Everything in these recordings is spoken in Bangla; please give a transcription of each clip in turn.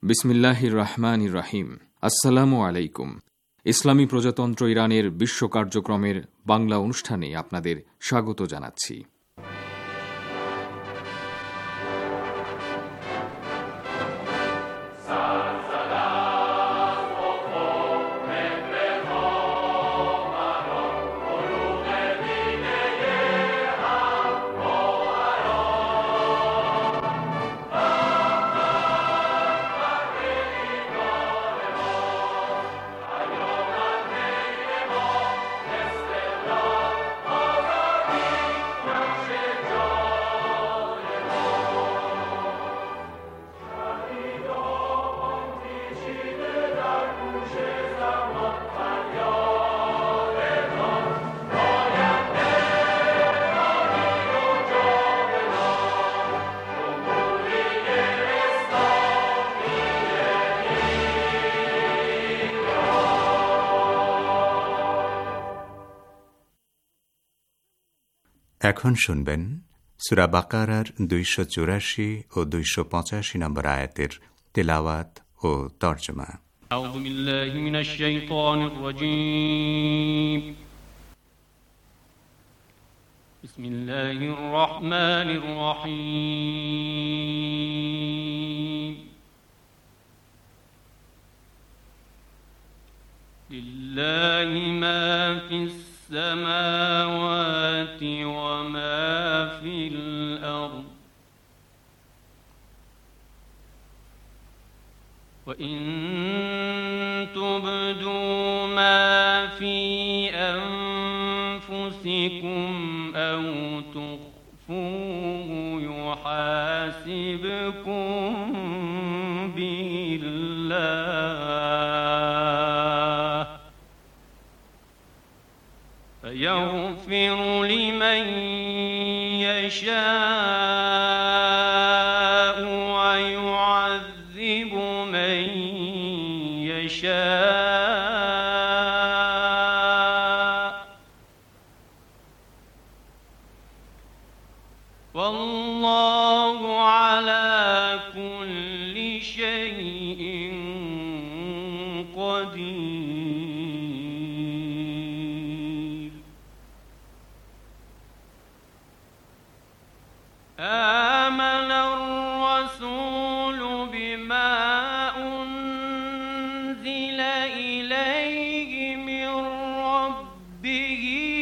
বিসমিল্লাহির রহমানির রহিম। আসসালামু আলাইকুম। ইসলামী প্রজাতন্ত্র ইরানের বিশ্ব কার্যক্রমের বাংলা অনুষ্ঠানে আপনাদের স্বাগত জানাচ্ছি। এখন শুনবেন সূরা বাকারার 284 ও 285 নম্বর আয়াতের তেলাওয়াত ও তরজমা। আউযু বিল্লাহি মিনাশ শাইতানির রাজীম। বিসমিল্লাহির রহমানির রহিম। লিল্লাহি মা ফিস السماوات وما في الأرض وإن تبدوا ما في أنفسكم أو تخفوه يحاسبكم به الله يغفر لمن يشاء ويعذب من يشاء والله على كل شيء قدير. آمن الرسول بما أنزل إليه من ربه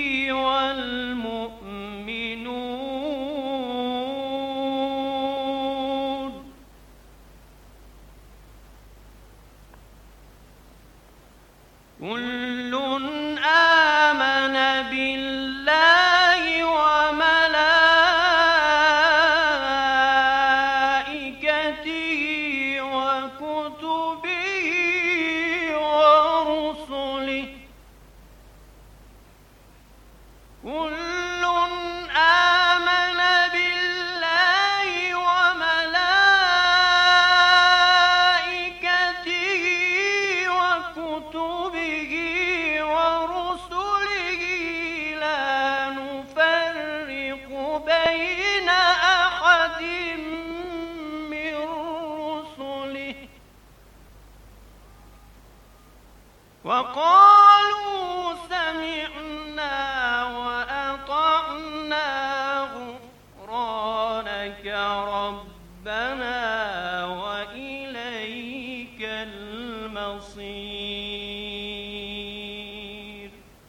والمؤمنون كل آمن بالله وقالوا سمعنا وأطعنا غفرانك ربنا وإليك المصير.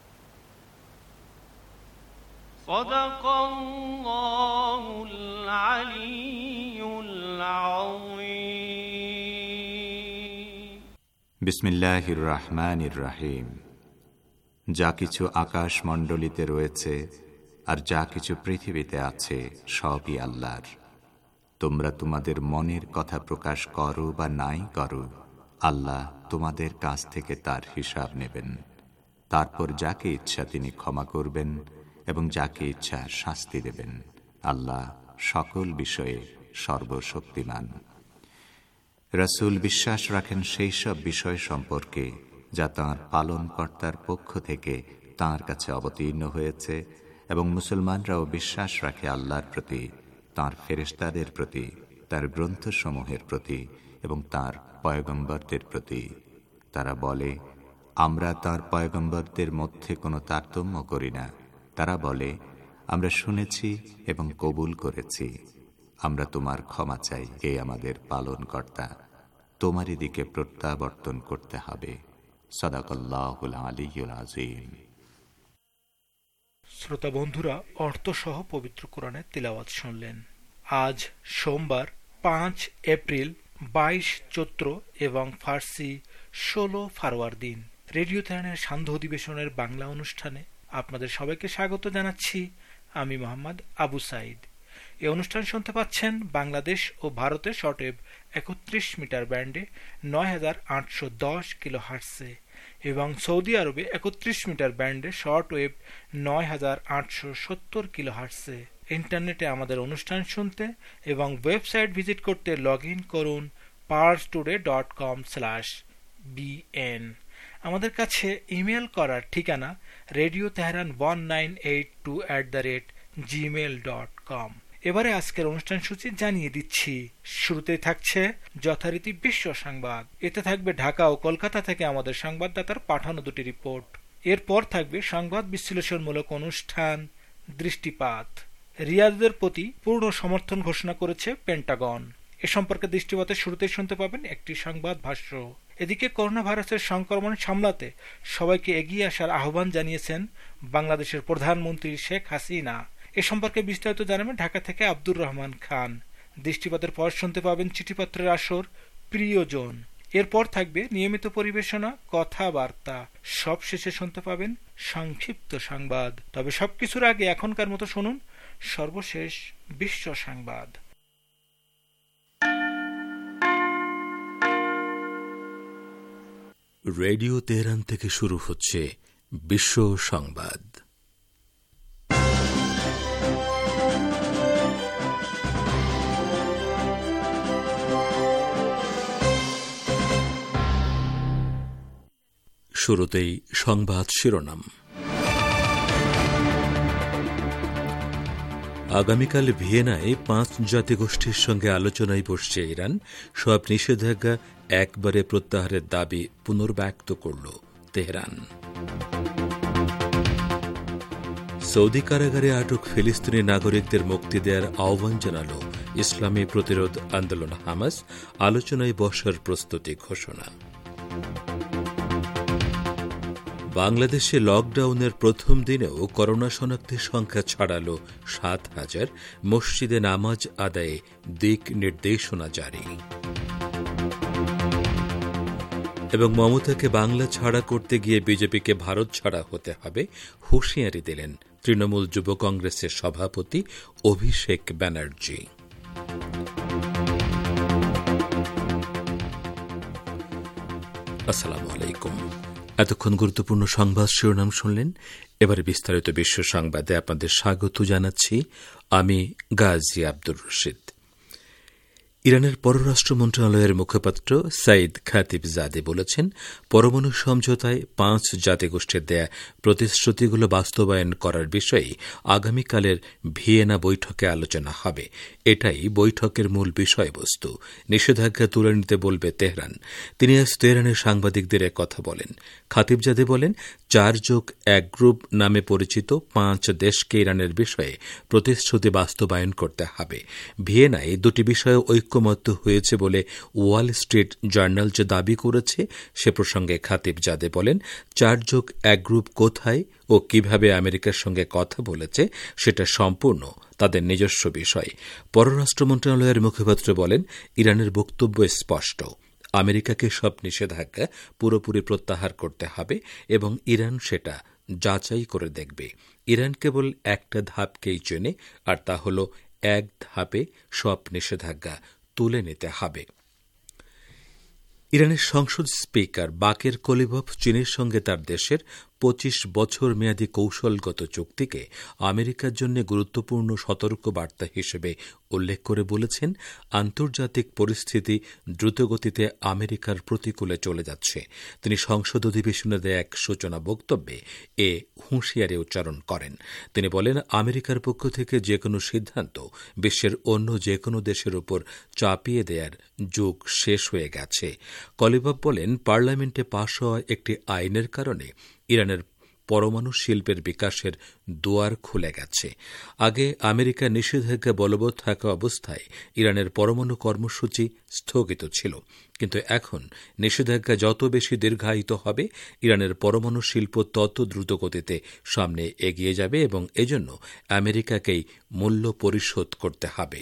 صدق الله العلي العظيم. বিসমিল্লাহির রহমানির রহিম। যা কিছু আকাশমণ্ডলীতে রয়েছে আর যা কিছু পৃথিবীতে আছে সবই আল্লাহর। তোমরা তোমাদের মনের কথা প্রকাশ করো বা নাই করো, আল্লাহ তোমাদের কাছ থেকে তার হিসাব নেবেন। তারপর যাকে ইচ্ছা তিনি ক্ষমা করবেন এবং যাকে ইচ্ছা শাস্তি দেবেন। আল্লাহ সকল বিষয়ে সর্বশক্তিমান। রাসূল বিশ্বাস রাখেন সেই সব বিষয় সম্পর্কে যা তাঁর পালনকর্তার পক্ষ থেকে তাঁর কাছে অবতীর্ণ হয়েছে, এবং মুসলমানরাও বিশ্বাস রাখে আল্লাহর প্রতি, তাঁর ফেরেশতাদের প্রতি, তার গ্রন্থসমূহের প্রতি এবং তাঁর পয়গম্বরদের প্রতি। তারা বলে, আমরা তাঁর পয়গম্বরদের মধ্যে কোনো তারতম্য করি না। তারা বলে, আমরা শুনেছি এবং কবুল করেছি। আমরা তোমার ক্ষমা চাই, হে আমাদের পালনকর্তা। তোমারই দিকে প্রত্যাবর্তন করতে হবে। সাদাকাল্লাহুল আলিয়্যুল আযীম। শ্রোতা বন্ধুরা, অর্থসহ পবিত্র কোরআনের তিলাওয়াত শুনলেন। আজ সোমবার 5 এপ্রিল, 22 চৈত্র এবং ফার্সি 16 ফারওয়ার দিন। রেডিও তেহরানের সান্ধ্য অধিবেশনের বাংলা অনুষ্ঠানে আপনাদের সবাইকে স্বাগত জানাচ্ছি। আমি মোহাম্মদ আবু সাইদ। এই অনুষ্ঠান শুনতে পাচ্ছেন বাংলাদেশ ও ভারতের শর্টওয়েভ 31 মিটার ব্যান্ডে 9810 কিলোহার্টজে এবং সৌদি আরবে 31 মিটার ব্যান্ডে শর্টওয়েভ 9870 কিলোহার্টজে। ইন্টারনেটে আমাদের অনুষ্ঠান শুনতে এবং ওয়েবসাইট ভিজিট করতে লগ ইন করুন parstoday.com/bn। আমাদের কাছে ইমেল করার ঠিকানা radioteheran1982@gmail.com। এবারে আজকের অনুষ্ঠান সূচি জানিয়ে দিচ্ছি। শুরুতেই থাকছে যথারীতি বিশ্ব সংবাদ। এতে থাকবে ঢাকা ও কলকাতা থেকে আমাদের সংবাদদাতার পাঠানো দুটি রিপোর্ট। এরপর থাকবে সংবাদ বিশ্লেষণমূলক অনুষ্ঠান দৃষ্টিপাত। রিয়াদের প্রতি পূর্ণ সমর্থন ঘোষণা করেছে পেন্টাগন। এ সম্পর্কে দৃষ্টিপাতের শুরুতেই শুনতে পাবেন একটি সংবাদ ভাষ্য। এদিকে করোনা ভাইরাসের সংক্রমণ সামলাতে সবাইকে এগিয়ে আসার আহ্বান জানিয়েছেন বাংলাদেশের প্রধানমন্ত্রী শেখ হাসিনা। এ সম্পর্কে বিস্তারিত জানাবেন ঢাকা থেকে আব্দুর রহমান খান। দৃষ্টিপাতের পর শুনতে পাবেন চিঠিপত্রের আসর প্রিয়জন। এরপর থাকবে নিয়মিত পরিবেশনা কথাবার্তা। সব শেষে শুনতে পাবেন সংক্ষিপ্ত সংবাদ। তবে সবকিছুর আগে এখনকার মতো শুনুন সর্বশেষ বিশ্ব সংবাদ। রেডিও তেহরান থেকে শুরু হচ্ছে বিশ্ব সংবাদ। শুরুতেই সংবাদ শিরোনাম। আগামীকাল ভিয়েনায় 5 জাতিগোষ্ঠীর সঙ্গে আলোচনায় বসছে ইরান। সব নিষেধাজ্ঞা একবারে প্রত্যাহারের দাবি পুনর্ব্যক্ত করল তেহরান। সৌদি কারাগারে আটক ফিলিস্তিনি নাগরিকদের মুক্তি দেওয়ার আহ্বান জানাল ইসলামী প্রতিরোধ আন্দোলন হামাস। আলোচনায় বসার প্রস্তুতি ঘোষণা। বাংলাদেশে লকডাউনের প্রথম দিনেও করোনা শনাক্তের সংখ্যা ছাড়াল 7,000। মসজিদে নামাজ আদায়ে দিক নির্দেশনা জারি। এবং মমতাকে বাংলা ছাড়া করতে গিয়ে বিজেপিকে ভারত ছাড়া হতে হবে, হুঁশিয়ারি দিলেন তৃণমূল যুব কংগ্রেসের সভাপতি অভিষেক ব্যানার্জি। আসসালামু আলাইকুম। এতক্ষণ গুরুত্বপূর্ণ সংবাদ শিরোনাম শুনলেন। এবারে বিস্তারিত বিশ্ব সংবাদে আপনাদের স্বাগত জানাচ্ছি। আমি গাজী আব্দুর রশিদ। ইরানের পররাষ্ট্র মন্ত্রণালয়ের মুখপাত্র সাইদ খাতিবজাদে বলেছেন, পরমাণু সমঝোতায় 5 জাতিগোষ্ঠীর দেয়া প্রতিশ্রুতিগুলো বাস্তবায়ন করার বিষয়ে আগামীকালের ভিয়েনা বৈঠকে আলোচনা হবে। এটাই বৈঠকের মূল বিষয়বস্তু। নিষেধাজ্ঞা তুলে নিতে বলবে তেহরান। তিনি আজ তেহরানের সাংবাদিকদের কথা বলেন। খাতিবজাদে বলেন, 4+1 গ্রুপ নামে পরিচিত 5 দেশকে ইরানের বিষয়ে প্রতিশ্রুতি বাস্তবায়ন করতে হবে। ভিয়েনায় 2টি বিষয়ে ঐক্যমত্য হয়েছে বলে ওয়াল স্ট্রিট জার্নাল যে দাবি করেছে, সে প্রসঙ্গে খাতিবজাদে বলেন, 4+1 গ্রুপ কোথায় ও কিভাবে আমেরিকার সঙ্গে কথা বলেছে সেটা সম্পূর্ণ তাদের নিজস্ব বিষয়। পররাষ্ট্র মন্ত্রণালয়ের মুখপাত্র বলেন, ইরানের বক্তব্য স্পষ্ট। আমেরিকাকে সব নিষেধাজ্ঞা পুরোপুরি প্রত্যাহার করতে হবে এবং ইরান সেটা যাচাই করে দেখবে। ইরান কেবল একটা ধাপকেই চেনে, আর তা হল 1 ধাপে সব নিষেধাজ্ঞা তুলে নিতে হবে। ইরানের সংসদ স্পিকার বাকের কলিবফ চীনের সঙ্গে তার দেশের 25 বছর মেয়াদী কৌশলগত চুক্তিকে আমেরিকার জন্য গুরুত্বপূর্ণ সতর্ক বার্তা হিসেবে উল্লেখ করে বলেছেন, আন্তর্জাতিক পরিস্থিতি দ্রুতগতিতে আমেরিকার প্রতিকূলে চলে যাচ্ছে। তিনি সংসদ অধিবেশনে দেয়া এক সূচনা বক্তব্যে এ হুঁশিয়ারি উচ্চারণ করেন। তিনি বলেন, আমেরিকার পক্ষ থেকে যে কোনো সিদ্ধান্ত বিশ্বের অন্য যে কোনো দেশের উপর চাপিয়ে দেওয়ার যুগ শেষ হয়ে গেছে। কলিবাফ বলেন, পার্লামেন্টে পাশ হওয়া একটি আইনের কারণে ইরানের পরমাণু শিল্পের বিকাশের দুয়ার খুলে গেছে। আগে আমেরিকার নিষেধাজ্ঞা বলবৎ থাকা অবস্থায় ইরানের পরমাণু কর্মসূচি স্থগিত ছিল, কিন্তু এখন নিষেধাজ্ঞা যত বেশি দীর্ঘায়িত হবে, ইরানের পরমাণু শিল্প তত দ্রুতগতিতে সামনে এগিয়ে যাবে এবং এজন্য আমেরিকাকেই মূল্য পরিশোধ করতে হবে।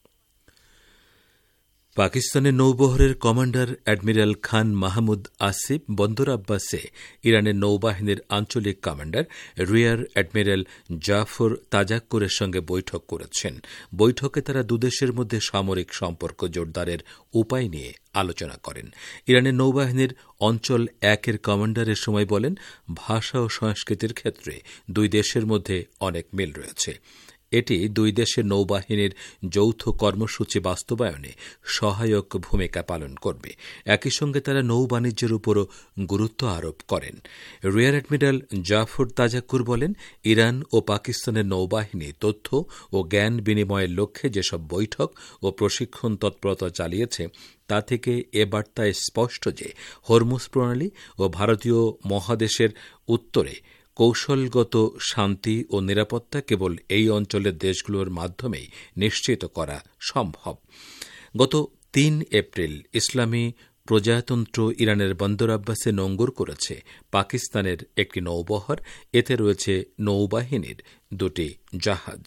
পাকিস্তানের নৌবহরের কমান্ডার অ্যাডমিরাল খান মাহমুদ আসিফ বন্দর আব্বাসে ইরানের নৌবাহিনীর আঞ্চলিক কমান্ডার রিয়ার অ্যাডমিরাল জাফর তাজাক্কুরের সঙ্গে বৈঠক করেছেন। বৈঠকে তারা দুদেশের মধ্যে সামরিক সম্পর্ক জোরদারের উপায় নিয়ে আলোচনা করেন। ইরানের নৌবাহিনীর অঞ্চল 1-এর কমান্ডারের সময় বলেন, ভাষা ও সংস্কৃতির ক্ষেত্রে দুই দেশের মধ্যে অনেক মিল রয়েছে। এটি দুই দেশের নৌবাহিনীর যৌথ কর্মসূচি বাস্তবায়নে সহায়ক ভূমিকা পালন করবে। একই সঙ্গে তারা নৌ বাণিজ্যের উপরও গুরুত্ব আরোপ করেন। রিয়ার অ্যাডমিরাল জাফর তাজাক্কুর বলেন, ইরান ও পাকিস্তানের নৌবাহিনী তথ্য ও জ্ঞান বিনিময়ের লক্ষ্যে যেসব বৈঠক ও প্রশিক্ষণ তৎপরতা চালিয়েছে, তা থেকে এ বার্তায় স্পষ্ট যে হরমুজ প্রণালী ও ভারতীয় মহাদেশের উত্তরে কৌশলগত শান্তি ও নিরাপত্তা কেবল এই অঞ্চলের দেশগুলোর মাধ্যমেই নিশ্চিত করা সম্ভব। গত 3 এপ্রিল ইসলামী প্রজাতন্ত্র ইরানের বন্দর আব্বাসে নোঙ্গর করেছে পাকিস্তানের একটি নৌবহর। এতে রয়েছে নৌবাহিনীর 2টি জাহাজ।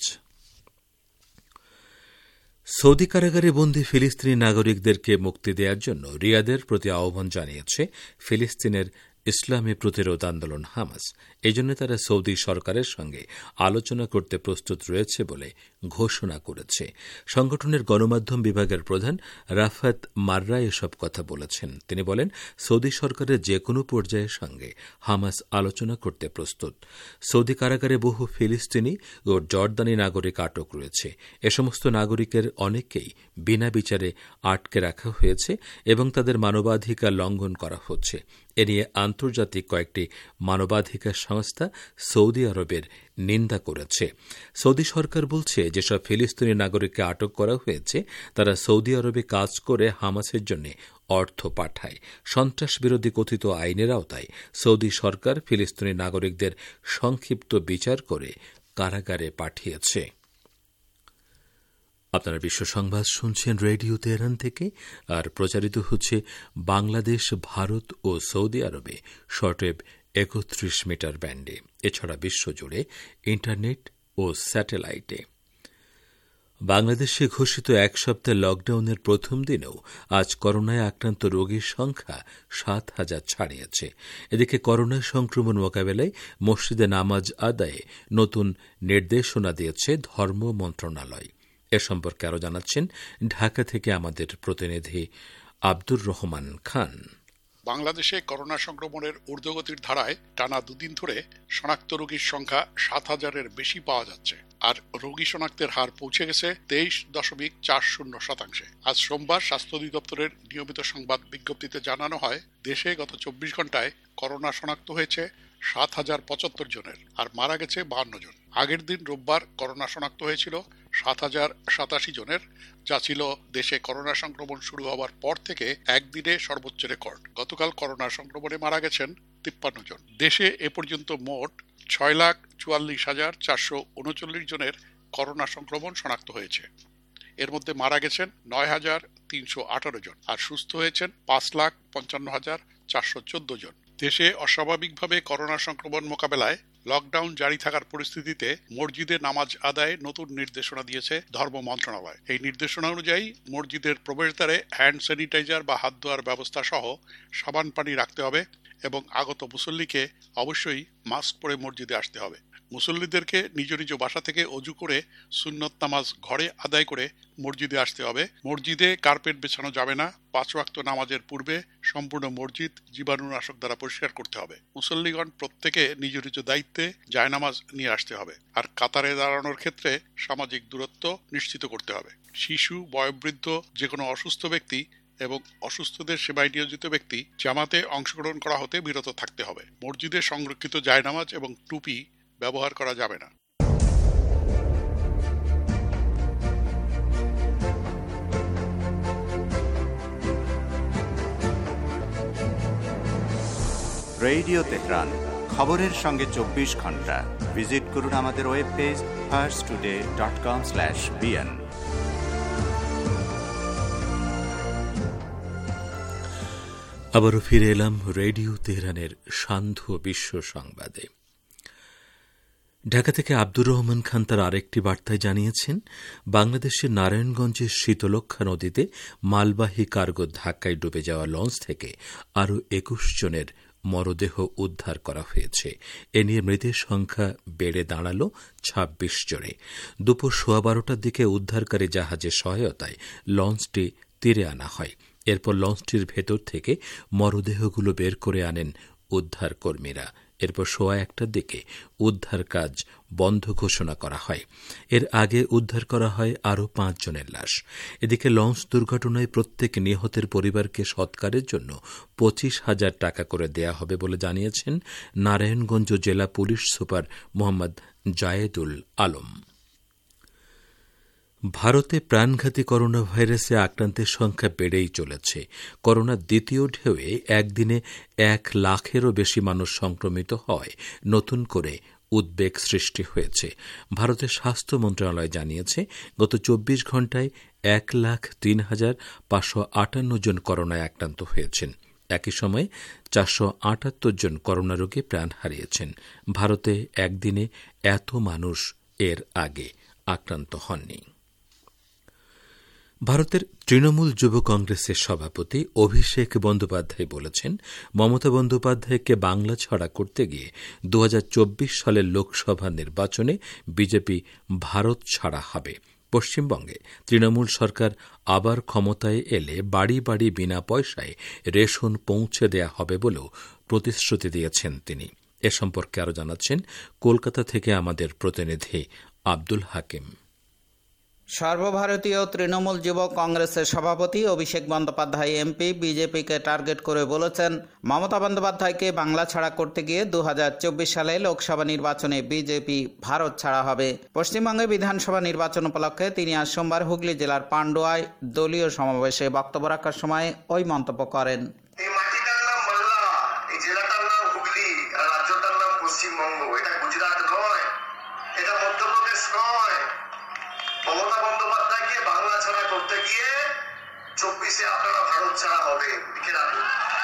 সৌদি কারাগারে বন্দী ফিলিস্তিনি নাগরিকদেরকে মুক্তি দেওয়ার জন্য রিয়াদের প্রতি আহ্বান জানিয়েছে ফিলিস্তিনের ইসলামী প্রতিরোধ আন্দোলন হামাস। এজন্য তারা সৌদি সরকারের সঙ্গে আলোচনা করতে প্রস্তুত রয়েছে বলে ঘোষণা করেছে। সংগঠনের গণমাধ্যম বিভাগের প্রধান রাফাত মাররা এসব কথা বলেছেন। তিনি বলেন, সৌদি সরকারের যে কোনো পর্যায়ের সঙ্গে হামাস আলোচনা করতে প্রস্তুত। সৌদি কারাগারে বহু ফিলিস্তিনি ও জর্দানি নাগরিক আটক রয়েছে। এ সমস্ত নাগরিকের অনেককেই বিনা বিচারে আটকে রাখা হয়েছে এবং তাদের মানবাধিকার লঙ্ঘন করা হচ্ছে। এ নিয়ে আন্তর্জাতিক কয়েকটি মানবাধিকার সংস্থা সৌদি আরবের নিন্দা করেছে। সৌদি সরকার বলছে, যেসব ফিলিস্তিনি নাগরিককে আটক করা হয়েছে তারা সৌদি আরবে কাজ করে হামাসের জন্য অর্থ পাঠায়। সন্ত্রাস বিরোধী কথিত আইনের আওতায় সৌদি সরকার ফিলিস্তিনি নাগরিকদের সংক্ষিপ্ত বিচার করে কারাগারে পাঠিয়েছে। আপনারা বিশ্ব সংবাদ শুনছেন রেডিও তেহরান থেকে, আর প্রচারিত হচ্ছে বাংলাদেশ, ভারত ও সৌদি আরবে শর্টওয়েভ 31 মিটার ব্যান্ডে, এছাড়া বিশ্বজুড়ে ইন্টারনেট ও স্যাটেলাইটে। বাংলাদেশে ঘোষিত 1 সপ্তাহ লকডাউনের প্রথম দিনেও আজ করোনায় আক্রান্ত রোগীর সংখ্যা 7,000 ছাড়িয়েছে। এদিকে করোনা সংক্রমণ মোকাবেলায় মসজিদে নামাজ আদায়ে নতুন নির্দেশনা দিয়েছে ধর্ম মন্ত্রণালয়। এ সম্পর্কে আরও জানাচ্ছেন ঢাকা থেকে আমাদের প্রতিনিধি আব্দুর রহমান খান। বাংলাদেশে করোনা সংক্রমণের ঊর্ধ্বগতির ধারায় টানা 2 দিন ধরে শনাক্ত রোগীর সংখ্যা 7,000-এর বেশি পাওয়া যাচ্ছে, আর রোগী শনাক্তের হার পৌঁছে গেছে 23.40%। আজ সোমবার স্বাস্থ্য অধিদপ্তরের নিয়মিত সংবাদ বিজ্ঞপ্তিতে জানানো হয়, দেশে গত 24 ঘণ্টায় করোনা শনাক্ত হয়েছে 7,075 জনের, আর মারা গেছে 52 জন। আগের দিন রোববার করোনা শনাক্ত হয়েছিল 7,087 জনের, যা ছিল দেশে করোনা সংক্রমণ শুরু হওয়ার পর থেকে একদিনে সর্বোচ্চ রেকর্ড। গতকাল করোনা সংক্রমণে মারা গেছেন 53 জন। দেশে এ পর্যন্ত মোট 6,44,439 জনের করোনা সংক্রমণ শনাক্ত হয়েছে। এর মধ্যে মারা গেছেন 9,318 জন, আর সুস্থ হয়েছেন 5,55,414 জন। দেশে অস্বাভাবিকভাবে করোনা সংক্রমণ মোকাবেলায় লকডাউন জারি থাকার পরিস্থিতিতে মসজিদে নামাজ আদায়ে নতুন নির্দেশনা দিয়েছে ধর্ম মন্ত্রণালয়। এই নির্দেশনা অনুযায়ী মসজিদের প্রবেশদ্বারে হ্যান্ড স্যানিটাইজার বা হাত ধোয়ার ব্যবস্থা সহ সাবান পানি রাখতে হবে এবং আগত মুসল্লিকে অবশ্যই মাস্ক পরে মসজিদে আসতে হবে। মুসল্লিদেরকে নিজ নিজ বাসা থেকে অজু করে সুন্নত নামাজ ঘরে আদায় করে মসজিদে আসতে হবে। মসজিদে কার্পেট বিছানো যাবে না। 5 ওয়াক্ত নামাজের পূর্বে সম্পূর্ণ মসজিদ জীবাণুনাশক দ্বারা পরিষ্কার করতে হবে। মুসল্লিগণ প্রত্যেকে নিজ নিজ দায়িত্বে জায়নামাজ নিয়ে আসতে হবে। আর কাতারে দাঁড়ানোর ক্ষেত্রে সামাজিক দূরত্ব নিশ্চিত করতে হবে। শিশু, বয়োবৃদ্ধ, যে কোনো অসুস্থ ব্যক্তি এবং অসুস্থদের সেবায় নিয়োজিত ব্যক্তি জামাতে অংশগ্রহণ করা হতে বিরত থাকতে হবে। মসজিদে সংরক্ষিত জায়নামাজ এবং টুপি ব্যবহার করা যাবে না। রেডিও তেহরান, খবরের সঙ্গে 24 ঘন্টা। ভিজিট করুন আমাদের ওয়েব পেজ farstoday.com/bn। আবারও ফিরে এলাম রেডিও তেহরানের সান্ধ্য বিশ্ব সংবাদে। ঢাকা থেকে আব্দুর রহমান খান তার আরেকটি বার্তায় জানিয়েছেন, বাংলাদেশের নারায়ণগঞ্জের শীতলক্ষা নদীতে মালবাহী কার্গো ধাক্কায় ডুবে যাওয়া লঞ্চ থেকে আরও 21 জনের মরদেহ উদ্ধার করা হয়েছে। এ নিয়ে মৃতের সংখ্যা বেড়ে দাঁড়াল 26 জনে। দুপুর 12:15টার দিকে উদ্ধারকারী জাহাজের সহায়তায় লঞ্চটি তীরে আনা হয়। এরপর লঞ্চটির ভেতর থেকে মরদেহগুলো বের করে আনেন উদ্ধার কর্মীরা। এরপর 1:15টার দিকে উদ্ধার কাজ বন্ধ ঘোষণা করা হয়। এর আগে উদ্ধার করা হয় আরও 5 জনের লাশ। এদিকে লঞ্চ দুর্ঘটনায় প্রত্যেক নিহতের পরিবারকে সৎকারের জন্য 25,000 টাকা করে দেয়া হবে বলে জানিয়েছেন নারায়ণগঞ্জ জেলা পুলিশ সুপার মোহাম্মদ জায়েদুল আলম। ভারতে প্রাণঘাতী করোনা ভাইরাসে আক্রান্তের সংখ্যা বেড়েই চলেছে। করোনার দ্বিতীয় ঢেউয়ে একদিনে 1 লাখেরও বেশি মানুষ সংক্রমিত হওয়ায় নতুন করে উদ্বেগ সৃষ্টি হয়েছে। ভারতের স্বাস্থ্য মন্ত্রণালয় জানিয়েছে, গত 24 ঘণ্টায় 1,03,558 জন করোনায় আক্রান্ত হয়েছেন। একই সময়ে 478 জন করোনা রোগে প্রাণ হারিয়েছেন। ভারতে একদিনে এত মানুষ এর আগে আক্রান্ত হননি। ভারতের তৃণমূল যুব কংগ্রেসের সভাপতি অভিষেক বন্দ্যোপাধ্যায় বলেছেন, মমতা বন্দ্যোপাধ্যায়কে বাংলা ছাড়া করতে গিয়ে 2024 সালের লোকসভা নির্বাচনে বিজেপি ভারত ছাড়া হবে। পশ্চিমবঙ্গে তৃণমূল সরকার আবার ক্ষমতায় এলে বাড়ি বাড়ি বিনা পয়সায় রেশন পৌঁছে দেয়া হবে বলেও প্রতিশ্রুতি দিয়েছেন তিনি। এ সম্পর্কে আরও জানাচ্ছেন কলকাতা থেকে আমাদের প্রতিনিধি আব্দুল হাকিম। সর্বভারতীয় তৃণমূল যুব কংগ্রেসের সভাপতি অভিষেক বন্দ্যোপাধ্যায় এমপি বিজেপিকে টার্গেট করে বলেছেন, মমতা বন্দ্যোপাধ্যায়কে বাংলা ছাড়া করতে গিয়ে 2024 সালে লোকসভা নির্বাচনে বিজেপি ভারত ছাড়া হবে। পশ্চিমবঙ্গে বিধানসভা নির্বাচন উপলক্ষে তিনি আজ সোমবার হুগলি জেলার পান্ডুয়ায় দলীয় সমাবেশে বক্তব্য রাখার সময় ওই মন্তব্য করেন। মমতা বন্দ্যোপাধ্যায়কে বাংলা ছাড়া করতে গিয়ে 24-এ আপনারা ভারত ছাড়া হবে, লিখে রাখুন।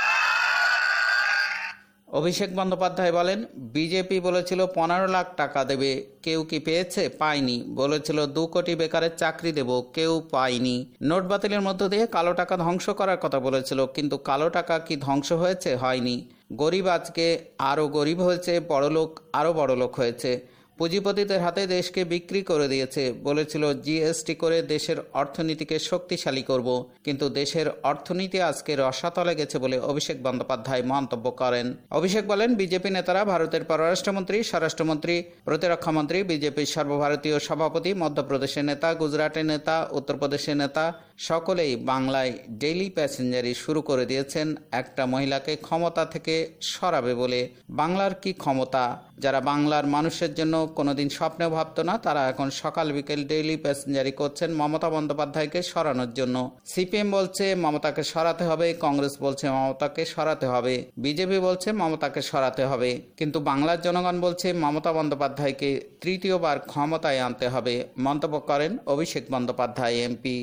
অভিষেক বন্দ্যোপাধ্যায় বলেন, বিজেপি বলেছিল 15 লাখ টাকা দেবে, কেউ কি পেয়েছে? পায়নি। বলেছিল 2 কোটি বেকারের চাকরি দেব, কেউ পায়নি। নোট বাতিলের মধ্য দিয়ে কালো টাকা ধ্বংস করার কথা বলেছিল, কিন্তু কালো টাকা কি ধ্বংস হয়েছে? হয়নি। গরিব আজকে আরও গরিব হয়েছে, বড়লোক আরও বড়লোক হয়েছে। পুঁজিপতিদের হাতে দেশকে বিক্রি করে দিয়েছে। বলেছিল জিএসটি করে দেশের অর্থনীতিকে শক্তিশালী করব, কিন্তু দেশের অর্থনীতি আজকে রসাতলে গেছে বলে অভিষেক বন্দ্যোপাধ্যায় মন্তব্য করেন। অভিষেক বলেন, বিজেপি নেতারা ভারতের পররাষ্ট্রমন্ত্রী, স্বরাষ্ট্রমন্ত্রী, প্রতিরক্ষামন্ত্রী, বিজেপির সর্বভারতীয় সভাপতি, মধ্যপ্রদেশের নেতা, গুজরাটের নেতা, উত্তরপ্রদেশের নেতা সকলেই বাংলায় ডেইলি প্যাসেঞ্জারি শুরু করে দিয়েছেন একটা মহিলাকে ক্ষমতা থেকে সরাবে বলে। বাংলার কি ক্ষমতা? যারা বাংলার মানুষের জন্য কোনোদিন স্বপ্নেও ভাবত না, তারা এখন সকাল বিকেল ডেইলি প্যাসেঞ্জারি করছেন মমতা বন্দ্যোপাধ্যায়কে সরানোর জন্য। সিপিএম বলছে মমতাকে সরাতে হবে, কংগ্রেস বলছে মমতাকে সরাতে হবে, বিজেপি বলছে মমতাকে সরাতে হবে, কিন্তু বাংলার জনগণ বলছে মমতা বন্দ্যোপাধ্যায়কে তৃতীয়বার ক্ষমতায় আনতে হবে, মন্তব্য করেন অভিষেক বন্দ্যোপাধ্যায় এমপি।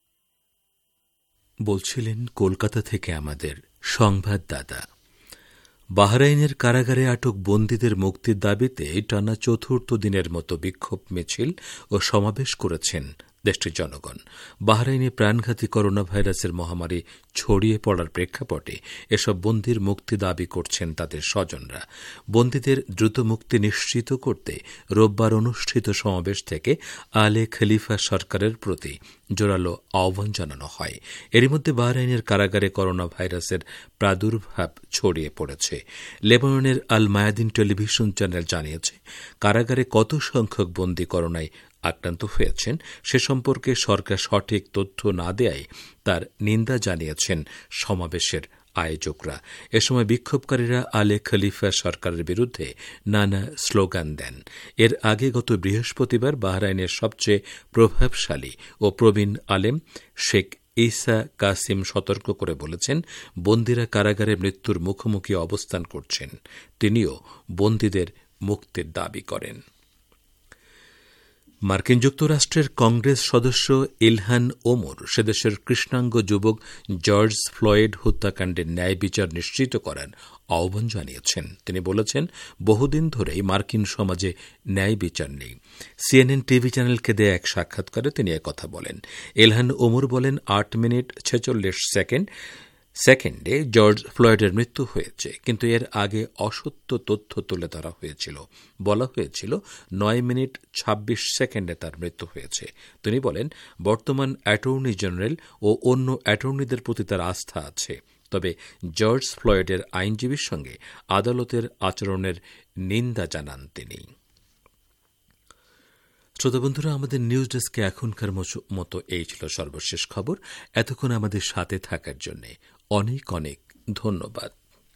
বলছিলেন কলকাতা থেকে আমাদের সংবাদদাতা। বাহরাইনের কারাগারে আটক বন্দীদের মুক্তির দাবিতে টানা 4র্থ দিনের মতো বিক্ষোভ মিছিল ও সমাবেশ করেছেন দেশটির জনগণ। বাহরাইনে প্রাণঘাতী করোনা ভাইরাসের মহামারী ছড়িয়ে পড়ার প্রেক্ষাপটে এসব বন্দীর মুক্তি দাবি করছেন তাদের স্বজনরা। বন্দীদের দ্রুত মুক্তি নিশ্চিত করতে রোববার অনুষ্ঠিত সমাবেশ থেকে আলে খলিফা সরকারের প্রতি জোরালো আহ্বান জানানো হয়। এরই মধ্যে বাহরাইনের কারাগারে করোনা ভাইরাসের প্রাদুর্ভাব ছড়িয়ে পড়েছে। লেবাননের আল মায়াদিন টেলিভিশন চ্যানেল জানিয়েছে, কারাগারে কত সংখ্যক বন্দী করোনায় আক্রান্ত হয়েছেন সে সম্পর্কে সরকার সঠিক তথ্য না দেয়ায় তার নিন্দা জানিয়েছেন সমাবেশের আয়োজকরা। এ সময় বিক্ষোভকারীরা আলে খলিফা সরকারের বিরুদ্ধে নানা স্লোগান দেন। এর আগে গত বৃহস্পতিবার বাহরাইনের সবচেয়ে প্রভাবশালী ও প্রবীণ আলেম শেখ ঈসা কাসিম সতর্ক করে বলেছেন, বন্দীরা কারাগারে মৃত্যুর মুখোমুখি অবস্থান করছেন। তিনিও বন্দীদের মুক্তির দাবি করেন। মার্কিন যুক্তরাষ্ট্রের কংগ্রেস সদস্য ইলহান ওমর সেদেশের কৃষ্ণাঙ্গ যুবক জর্জ ফ্লয়েড হত্যাকাণ্ডের ন্যায় বিচার নিশ্চিত করার আহ্বান জানিয়েছেন। তিনি বলেছেন, বহুদিন ধরেই মার্কিন সমাজে ন্যায় বিচার নেই। সিএনএন টিভি চ্যানেলকে দেয়া এক সাক্ষাৎকারে তিনি একথা বলেন। ইলহান ওমর বলেন, 8 মিনিট 46 সেকেন্ডে জর্জ ফ্লয়েডের মৃত্যু হয়েছে, কিন্তু এর আগে অসত্য তথ্য তুলে ধরা হয়েছিল। বলা হয়েছিল 9 মিনিট 26 সেকেন্ডে তার মৃত্যু হয়েছে। তিনি বলেন, বর্তমান অ্যাটর্নি জেনারেল ও অন্য অ্যাটর্নিদের প্রতি তার আস্থা আছে, তবে জর্জ ফ্লয়েডের আইনজীবীর সঙ্গে আদালতের আচরণের নিন্দা জানান তিনি। শ্রোতাবন্ধুরা, আমাদের নিউজ ডেস্কে এখনকার মতো এই ছিল সর্বশেষ খবর। এতক্ষণ আমাদের সাথে থাকার জন্য অনেক অনেক ধন্যবাদ।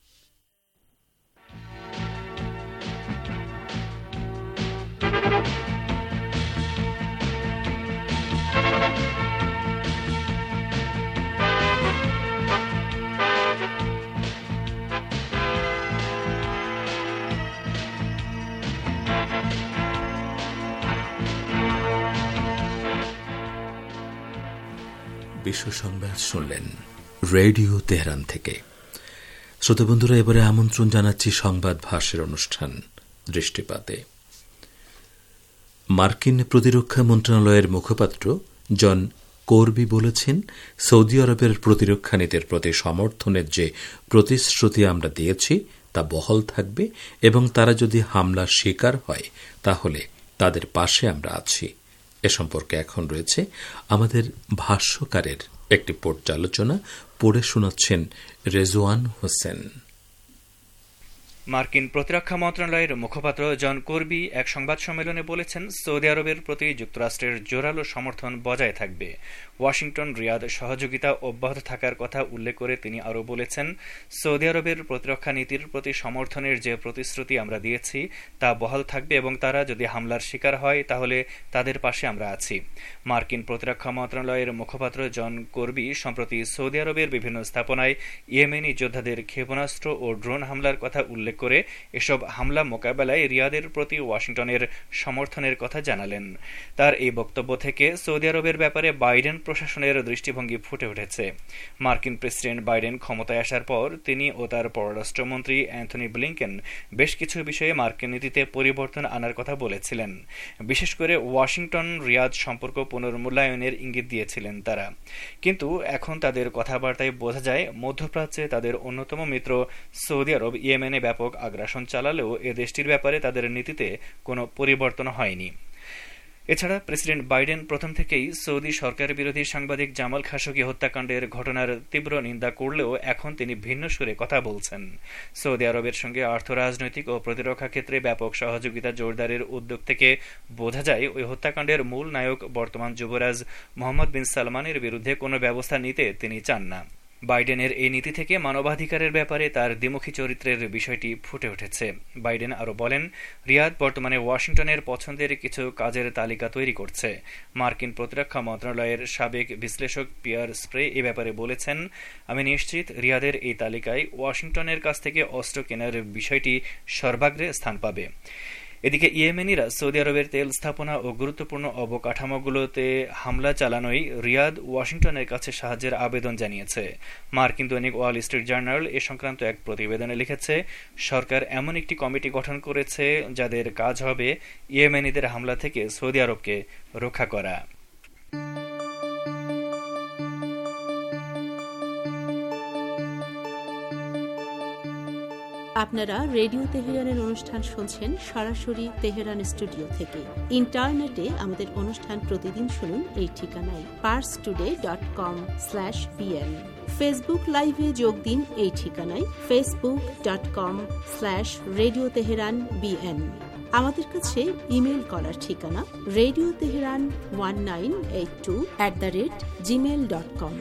বিশ্ব সংবাদ শুনলেন রেডিও তেহরান থেকে। শ্রোতাবন্ধুরা, এবারে আমন্ত্রণ জানাচ্ছি সংবাদ ভাষ্যের অনুষ্ঠান দৃষ্টিপাতে। মার্কিন প্রতিরক্ষা মন্ত্রণালয়ের মুখপাত্র জন কোরবি বলেছেন, সৌদি আরবের প্রতিরক্ষা নীতির প্রতি সমর্থনের যে প্রতিশ্রুতি আমরা দিয়েছি তা বহাল থাকবে এবং তারা যদি হামলার শিকার হয় তাহলে তাদের পাশে আমরা আছি। এ সম্পর্কে এখন রয়েছে আমাদের ভাষ্যকারের একটি পর্যালোচনা, পড়ে শোনাচ্ছেন রেজওয়ান হোসেন। মার্কিন প্রতিরক্ষা মন্ত্রণালয়ের মুখপাত্র জন কোরবি এক সংবাদ সম্মেলনে বলেছেন, সৌদি আরবের প্রতি যুক্তরাষ্ট্রের জোরালো সমর্থন বজায় থাকবে। ওয়াশিংটন রিয়াদ সহযোগিতা অব্যাহত থাকার কথা উল্লেখ করে তিনি আরও বলেছেন, সৌদি আরবের প্রতিরক্ষা নীতির প্রতি সমর্থনের যে প্রতিশ্রুতি আমরা দিয়েছি তা বহাল থাকবে এবং তারা যদি হামলার শিকার হয় তাহলে তাদের পাশে আমরা আছি। মার্কিন প্রতিরক্ষা মন্ত্রণালয়ের মুখপাত্র জন কোরবি সম্প্রতি সৌদি আরবের বিভিন্ন স্থাপনায় ইয়েমেনি যোদ্ধাদের ক্ষেপণাস্ত্র ও ড্রোন হামলার কথা উল্লেখ করে এসব হামলা মোকাবেলায় রিয়াদের প্রতি ওয়াশিংটনের সমর্থনের কথা জানালেন। তার এই বক্তব্য থেকে সৌদি আরবের ব্যাপারে বাইডেন প্রশাসনের দৃষ্টিভঙ্গি ফুটে উঠেছে। মার্কিন প্রেসিডেন্ট বাইডেন ক্ষমতায় আসার পর তিনি ও তার পররাষ্ট্রমন্ত্রী অ্যান্থনি ব্লিংকেন বেশ কিছু বিষয়ে মার্কিন নীতিতে পরিবর্তন আনার কথা বলেছিলেন। বিশেষ করে ওয়াশিংটন রিয়াদ সম্পর্ক পুনর্মূল্যায়নের ইঙ্গিত দিয়েছিলেন তারা। কিন্তু এখন তাদের কথাবার্তায় বোঝা যায় মধ্যপ্রাচ্যে তাদের অন্যতম মিত্র সৌদি আরব ইয়েমেনে ব্যাপক আগ্রাসন চালালেও এ দেশটির ব্যাপারে তাদের নীতিতে কোনো পরিবর্তন হয়নি। এছাড়া প্রেসিডেন্ট বাইডেন প্রথম থেকেই সৌদি সরকার বিরোধী সাংবাদিক জামাল খাশোগি হত্যাকাণ্ডের ঘটনার তীব্র নিন্দা করলেও এখন তিনি ভিন্ন সুরে কথা বলছেন। সৌদি আরবের সঙ্গে আর্থ, রাজনৈতিক ও প্রতিরক্ষা ক্ষেত্রে ব্যাপক সহযোগিতা জোরদারের উদ্যোগ থেকে বোঝা যায় ওই হত্যাকাণ্ডের মূল নায়ক বর্তমান যুবরাজ মোহাম্মদ বিন সালমানের বিরুদ্ধে কোনো ব্যবস্থা নিতে তিনি চান না। বাইডেনের এই নীতি থেকে মানবাধিকারের ব্যাপারে তার দ্বিমুখী চরিত্রের বিষয়টি ফুটে উঠেছে। বাইডেন আরও বলেন, রিয়াদ বর্তমানে ওয়াশিংটনের পছন্দের কিছু কাজের তালিকা তৈরি করছে। মার্কিন প্রতিরক্ষা মন্ত্রণালয়ের সাবেক বিশ্লেষক পিয়ার স্প্রে এ ব্যাপারে বলেছেন, আমি নিশ্চিত রিয়াদের এই তালিকায় ওয়াশিংটনের কাছ থেকে অস্ত্র কেনার বিষয়টি সর্বাগ্রে স্থান পাবে। এদিকে ইয়েমেনিরা সৌদি আরবের তেল স্থাপনা ও গুরুত্বপূর্ণ অবকাঠামোগুলোতে হামলা চালানোয় রিয়াদ ওয়াশিংটনের কাছে সাহায্যের আবেদন জানিয়েছে। মার্কিন দৈনিক ওয়াল স্ট্রিট জার্নাল এ সংক্রান্ত এক প্রতিবেদনে লিখেছে, সরকার এমন একটি কমিটি গঠন করেছে যাদের কাজ হবে ইয়েমেনিদের হামলা থেকে সৌদি আরবকে রক্ষা করা। আপনারা রেডিও তেহরানের অনুষ্ঠান শুনছেন সরাসরি তেহরান স্টুডিও থেকে। ইন্টারনেটে আমাদের অনুষ্ঠান প্রতিদিন শুনুন এই ঠিকানায় parstoday.com/pn। ফেসবুক লাইভে যোগ দিন এই ঠিকানায় facebook.com/radio teheran bn। আমাদের কাছে ইমেল করার ঠিকানা radioteheran1982@gmail.com।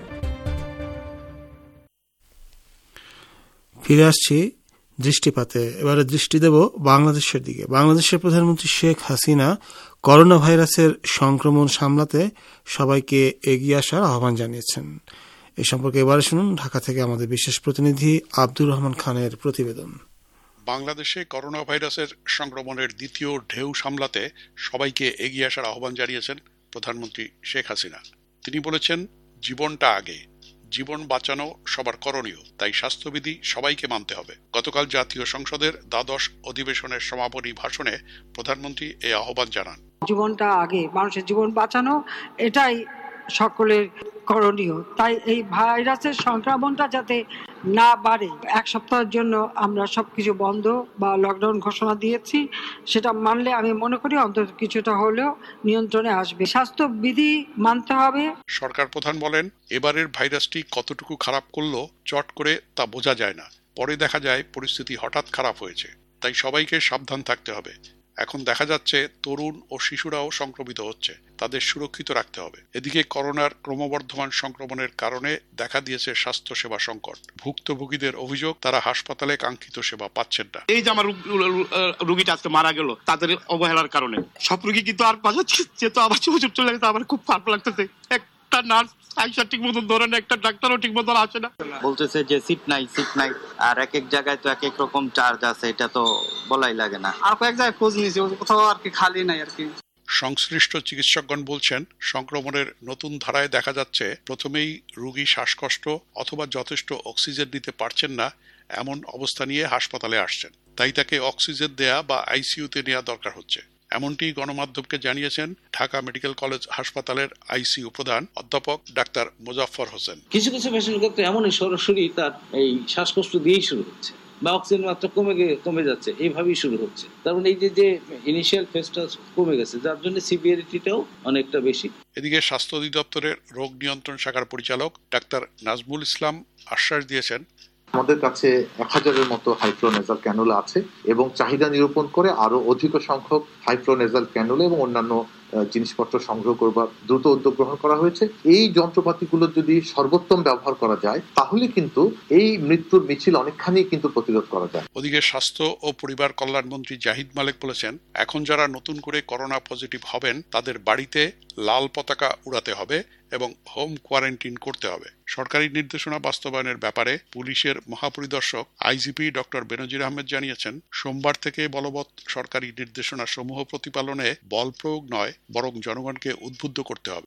ফিরে আসছি দৃষ্টিপাতে। এবারে দৃষ্টি দেব বাংলাদেশের দিকে। বাংলাদেশের প্রধানমন্ত্রী শেখ হাসিনা করোনা ভাইরাসের সংক্রমণ সামলাতে সবাইকে এগিয়ে আসার আহ্বান জানিয়েছেন। এ সম্পর্কে এবারে শুনুন ঢাকা থেকে আমাদের বিশেষ প্রতিনিধি আব্দুর রহমান খানের প্রতিবেদন। বাংলাদেশে করোনা ভাইরাসের সংক্রমণের দ্বিতীয় ঢেউ সামলাতে সবাইকে এগিয়ে আসার আহ্বান জানিয়েছেন প্রধানমন্ত্রী শেখ হাসিনা। তিনি বলেছেন, জীবনটা আগে, জীবন বাঁচানো সবার করণীয়, তাই স্বাস্থ্যবিধি সবাইকে মানতে হবে। গতকাল জাতীয় সংসদের দ্বাদশ অধিবেশনের সমাপনী ভাষণে প্রধানমন্ত্রী এই আহ্বান জানান। জীবনটা আগে, মানুষের জীবন বাঁচানো এটাই সকলের করণীয়। তাই এই ভাইরাসের সংক্রমণটা যাতে না বাড়ে, এক সপ্তাহের জন্য আমরা সবকিছু বন্ধ বা লকডাউন ঘোষণা দিয়েছি। সেটা মানলে আমি মনে করি অন্তত কিছুটা হলেও নিয়ন্ত্রণে আসবে। স্বাস্থ্যবিধি মানতে হবে। সরকার প্রধান বলেন, এবারের ভাইরাসটি কতটুকু খারাপ করলো চট করে তা বোঝা যায় না। পরে দেখা যায় পরিস্থিতি হঠাৎ খারাপ হয়েছে। তাই সবাইকে সাবধান থাকতে হবে। এখন দেখা যাচ্ছে তরুণ ও শিশুরাও সংক্রমিত হচ্ছে, তাদের সুরক্ষিত রাখতে হবে। এদিকে করোনার ক্রমবর্ধমান সংক্রমণের কারণে দেখা দিয়েছে স্বাস্থ্য সেবা সংকট। ভুক্তভোগীদের অভিযোগ, তারা হাসপাতালে কাঙ্ক্ষিত সেবা পাচ্ছেন না। এই যে আমার রোগীটা আজকে মারা গেল তাদের অবহেলার কারণে। সব রোগী কিন্তু আর বাঁচাচ্ছে, তো আবার চলে গেছে, আমার খুব খারাপ লাগতেছে। একটা নার্স আইসা ঠিক মতন ধরে না, একটা ডাক্তারও ঠিক মতন আসে না। বলতেছে যে সিট নাই, আর এক এক জায়গায় তো এক এক রকম চার্জ আছে, এটা তো বলাই লাগে না। আর কয়েক জায়গায় খোঁজ নিয়েছি, কোথাও আর কি খালি নাই আর কি। সংশ্লিষ্ট চিকিৎসকগণ বলছেন, সংক্রমণের নতুন ধারায় দেখা যাচ্ছে প্রথমেই রোগী শ্বাসকষ্ট অথবা যথেষ্ট অক্সিজেন নিতে পারছেন না, এমন অবস্থা নিয়ে হাসপাতালে আসছেন। তাই তাকে অক্সিজেন দেয়া বা আইসিইউতে নেওয়া দরকার হচ্ছে। এমনটি গণমাধ্যমকে জানিয়েছেন ঢাকা মেডিকেল কলেজ হাসপাতালের আইসিইউ প্রধান অধ্যাপক ডাক্তার মোজাফফর হোসেন। কিছু কিছু পেশেন্টের ক্ষেত্রে এমনই সরাসরি তার এই শ্বাসকষ্ট দিয়েই শুরু হচ্ছে বা অক্সিজেন মাত্রা কমে যাচ্ছে, এইভাবেই শুরু হচ্ছে। তার মানে এই যে ইনিশিয়াল ফেজটা কমে গেছে, যার জন্য সিভিয়ারিটিটাও অনেকটা বেশি। এদিকে স্বাস্থ্য অধিদপ্তরের রোগ নিয়ন্ত্রণ শাখার পরিচালক ডাক্তার নাজমুল ইসলাম আশ্বাস দিয়েছেন, আমাদের কাছে 1000-এর মতো হাইফ্লোনেজাল ক্যানুলা আছে এবং চাহিদা নিরূপণ করে আরো অধিক সংখ্যক হাইফ্লোনেজাল ক্যানুলা এবং অন্যান্য জিনিসপত্র সংগ্রহ করবার দ্রুত উদ্যোগ গ্রহণ করা হয়েছে। এই যন্ত্রপাতিগুলো যদি সর্বোত্তম ব্যবহার করা যায় তাহলে কিন্তু এই মৃত্যুর মিছিল অনেকখানি কিন্তু প্রতিরোধ করা যায়। ওদিকে স্বাস্থ্য ও পরিবার কল্যাণ মন্ত্রী জাহিদ মালেক বলেছেন, এখন যারা নতুন করে করোনা পজিটিভ হবেন তাদের বাড়িতে লাল পতাকা উড়াতে হবে এবং হোম কোয়ারেন্টাইন করতে হবে। সরকারি নির্দেশনা বাস্তবায়নের ব্যাপারে পুলিশের মহাপরিদর্শক আইজিপি ডক্টর বেনজির আহমেদ জানিয়েছেন, সোমবার থেকে বলবৎ সরকারি নির্দেশনা সমূহ প্রতিপালনে বল প্রয়োগ নয়, বরং জনগণকে উদ্বুদ্ধ করতে হবে।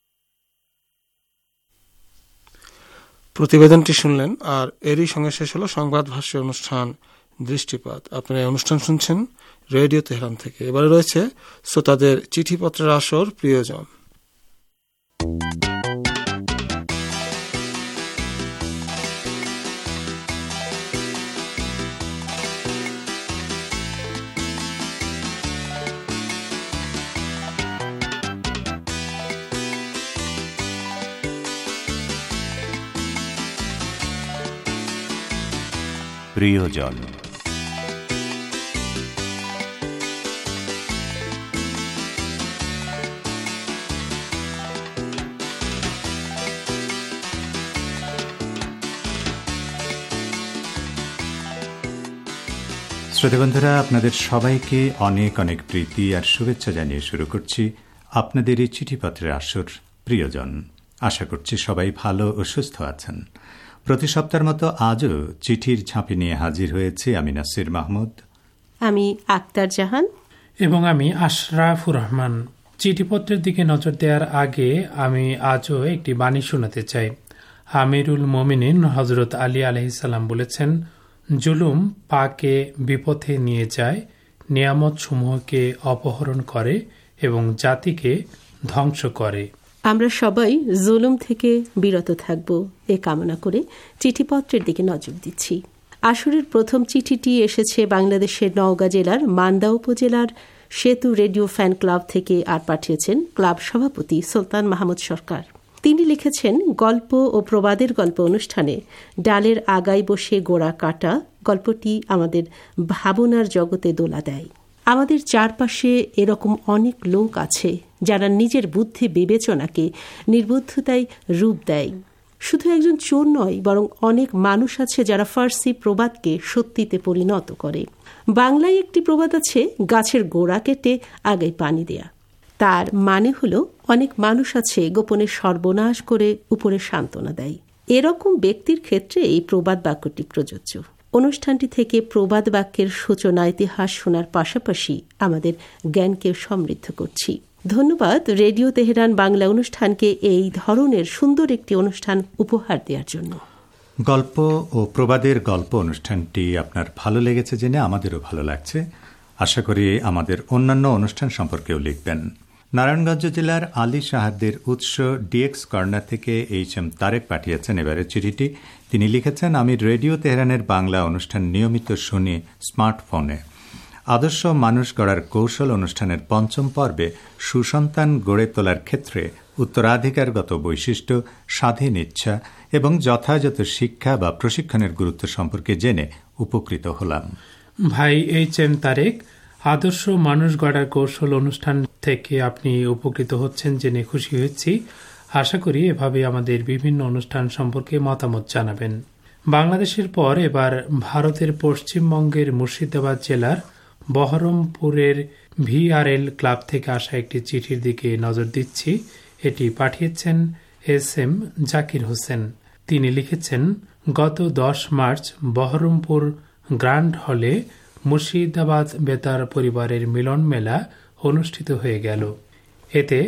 প্রতিবেদনটি শুনলেন, আর এরই সঙ্গে শেষ হলো সংবাদ ভাষ্য অনুষ্ঠান দৃষ্টিপাত। আপনারা এই অনুষ্ঠান শুনছেন রেডিও তেহরান থেকে। এবারে রয়েছে শ্রোতাদের চিঠিপত্রের আসর প্রিয়জন। প্রিয়জন। শ্রোতাবন্ধুরা, আপনাদের সবাইকে অনেক অনেক প্রীতি আর শুভেচ্ছা জানিয়ে শুরু করছি আপনাদের এই চিঠিপত্রের আসর প্রিয়জন। আশা করছি সবাই ভালো ও সুস্থ আছেন। প্রতি সপ্তাহের মতো আজও চিঠির ঝাঁপি নিয়ে হাজির হয়েছি আমি নাসির মাহমুদ, আমি আক্তার জাহান এবং আমি আশরাফুর রহমান। চিঠিপত্রের দিকে নজর দেওয়ার আগে আমি আজও একটি বাণী শোনাতে চাই। আমিরুল মোমিনিন হজরত আলী আলাইহিসসালাম বলেছেন, জুলুম পাকে বিপথে নিয়ে যায়, নিয়ামত সমূহকে অপহরণ করে এবং জাতিকে ধ্বংস করে। আমরা সবাই জুলুম থেকে বিরত থাকব এ কামনা করে চিঠিপত্রের দিকে নজর দিচ্ছি। আসরের প্রথম চিঠিটি এসেছে বাংলাদেশের নওগাঁ জেলার মান্দা উপজেলার সেতু রেডিও ফ্যান ক্লাব থেকে, আর পাঠিয়েছেন ক্লাব সভাপতি সুলতান মাহমুদ সরকার। তিনি লিখেছেন, গল্প ও প্রবাদের গল্প অনুষ্ঠানে ডালের আগায় বসে গোড়া কাটা গল্পটি আমাদের ভাবনার জগতে দোলা দেয়। আমাদের চারপাশে এরকম অনেক লোক আছে যারা নিজের বুদ্ধি বিবেচনাকে নির্বুদ্ধতায় রূপ দেয়। শুধু একজন চোর নয়, বরং অনেক মানুষ আছে যারা ফার্সি প্রবাদকে সত্যিতে পরিণত করে। বাংলায় একটি প্রবাদ আছে, গাছের গোড়া কেটে আগায় পানি দেয়া। তার মানে হলো অনেক মানুষ আছে গোপনে সর্বনাশ করে উপরে সান্ত্বনা দেয়। এরকম ব্যক্তির ক্ষেত্রে এই প্রবাদ বাক্যটি প্রযোজ্য। অনুষ্ঠানটি থেকে প্রবাদ বাক্যের সূচনা ইতিহাস শোনার পাশাপাশি আমাদের জ্ঞানকে সমৃদ্ধ করছি। ধন্যবাদ রেডিও তেহরান বাংলা অনুষ্ঠানকে এই ধরনের সুন্দর একটি অনুষ্ঠান উপহার দেওয়ার জন্য। গল্প ও প্রবাদের গল্প অনুষ্ঠানটি আপনার ভালো লেগেছে জেনে আমাদেরও ভালো লাগছে। আশা করি আমাদের অন্যান্য অনুষ্ঠান সম্পর্কেও লিখবেন। নারায়ণগঞ্জ জেলার আলী সাহারদের উৎস ডিএক্স কর্নার থেকে এইচ.এম. তারেক পাঠিয়েছেন এবারের চিঠিটি। তিনি লিখেছেন, আমি রেডিও তেহরানের বাংলা অনুষ্ঠান নিয়মিত শুনি স্মার্টফোনে। আদর্শ মানুষ গড়ার কৌশল অনুষ্ঠানের পঞ্চম পর্বে সুসন্তান গড়ে তোলার ক্ষেত্রে উত্তরাধিকারগত বৈশিষ্ট্য, স্বাধীন ইচ্ছা এবং যথাযথ শিক্ষা বা প্রশিক্ষণের গুরুত্ব সম্পর্কে জেনে উপকৃত হলাম। ভাই এইচ.এম. তারেক, আদর্শ মানুষ গড়ার কৌশল অনুষ্ঠান থেকে আপনি উপকৃত হচ্ছেন জেনে খুশি হয়েছি। আশা করি এভাবে আমাদের বিভিন্ন অনুষ্ঠান সম্পর্কে মতামত জানাবেন। বাংলাদেশের পর এবার ভারতের পশ্চিমবঙ্গের মুর্শিদাবাদ জেলার বহরমপুরের ভিআরএল ক্লাব থেকে আসা একটি চিঠির দিকে নজর দিচ্ছি। এটি পাঠিয়েছেন এস.এম. জাকির হোসেন। তিনি লিখেছেন, গত 10 মার্চ বহরমপুর গ্র্যান্ড হলে মুর্শিদাবাদ বেতার পরিবারের মিলন মেলা অনুষ্ঠিত হয়ে গেল। এতে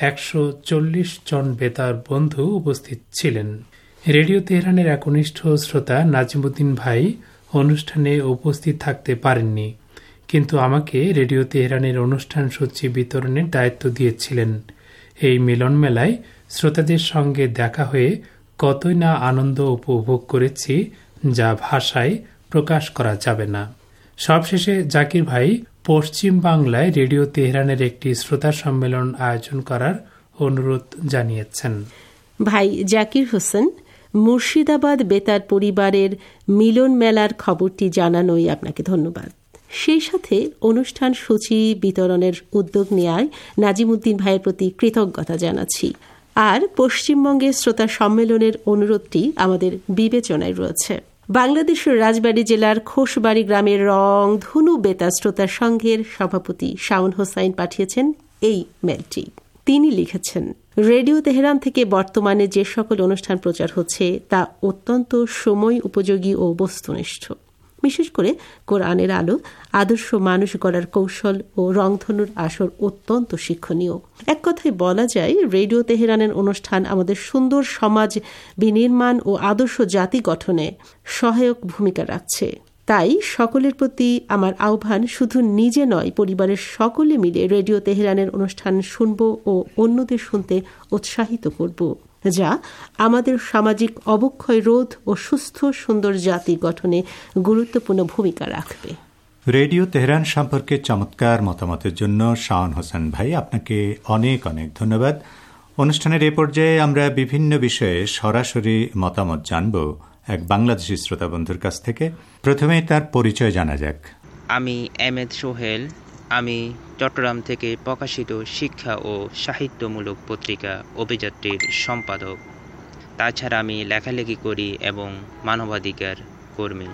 140 জন বেতার বন্ধু উপস্থিত ছিলেন। রেডিও তেহরানের একনিষ্ঠ শ্রোতা নাজিমুদ্দিন ভাই অনুষ্ঠানে উপস্থিত থাকতে পারেননি, কিন্তু আমাকে রেডিও তেহরানের অনুষ্ঠান সূচি বিতরণের দায়িত্ব দিয়েছিলেন। এই মিলন মেলায় শ্রোতাদের সঙ্গে দেখা হয়ে কতই না আনন্দ উপভোগ করেছি, যা ভাষায় প্রকাশ করা যাবে না। সবশেষে জাকির ভাই পশ্চিম বাংলায় রেডিও তেহরানের একটি শ্রোতা সম্মেলন আয়োজন করার অনুরোধ জানিয়েছেন। ভাই জাকির হোসেন, মুর্শিদাবাদ বেতার পরিবারের মিলন মেলার খবরটি জানানোই আপনাকে ধন্যবাদ। সেই সাথে অনুষ্ঠান সূচি বিতরণের উদ্যোগ নেওয়ায় নাজিমুদ্দিন ভাইয়ের প্রতি কৃতজ্ঞতা জানাচ্ছি। আর পশ্চিমবঙ্গের শ্রোতা সম্মেলনের অনুরোধটি আমাদের বিবেচনায় রয়েছে। বাংলাদেশের রাজবাড়ী জেলার খোসবাড়ি গ্রামের রং ধনু বেতার শ্রোতা সংঘের সভাপতি শাওন হোসাইন পাঠিয়েছেন এই মেলটি। তিনি লিখেছেন, রেডিও তেহরান থেকে বর্তমানে যে সকল অনুষ্ঠান প্রচার হচ্ছে তা অত্যন্ত সময় উপযোগী ও বস্তুনিষ্ঠ। বিশেষ করে কোরআনের আলো, আদর্শ মানুষ গড়ার কৌশল ও রংধনুর আসর অত্যন্ত শিক্ষণীয়। এক কথায় বলা যায়, রেডিও তেহরানের অনুষ্ঠান আমাদের সুন্দর সমাজ বিনির্মাণ ও আদর্শ জাতি গঠনে সহায়ক ভূমিকা রাখছে। তাই সকলের প্রতি আমার আহ্বান, শুধু নিজে নয়, পরিবারের সকলে মিলে রেডিও তেহরানের অনুষ্ঠান শুনব ও অন্যদের শুনতে উৎসাহিত করব, যা আমাদের সামাজিক অবক্ষয় রোধ ও সুস্থ সুন্দর জাতি গঠনে গুরুত্বপূর্ণ ভূমিকা রাখবে। রেডিও তেহরান সম্পর্কে চমৎকার মতামতের জন্য শাওন হোসেন ভাই, আপনাকে অনেক অনেক ধন্যবাদ। অনুষ্ঠানের এ পর্যায়ে আমরা বিভিন্ন বিষয়ে সরাসরি মতামত জানব এক বাংলাদেশি শ্রোতা বন্ধুর কাছ থেকে। প্রথমেই তার পরিচয় জানা যাক। আমি এমএদ সোহেল। আমি চট্টগ্রাম থেকে প্রকাশিত শিক্ষা ও সাহিত্যমূলক পত্রিকা অভিযাত্রীর সম্পাদক। তাছাড়া আমি লেখালেখি করি এবং মানবাধিকার কর্মী।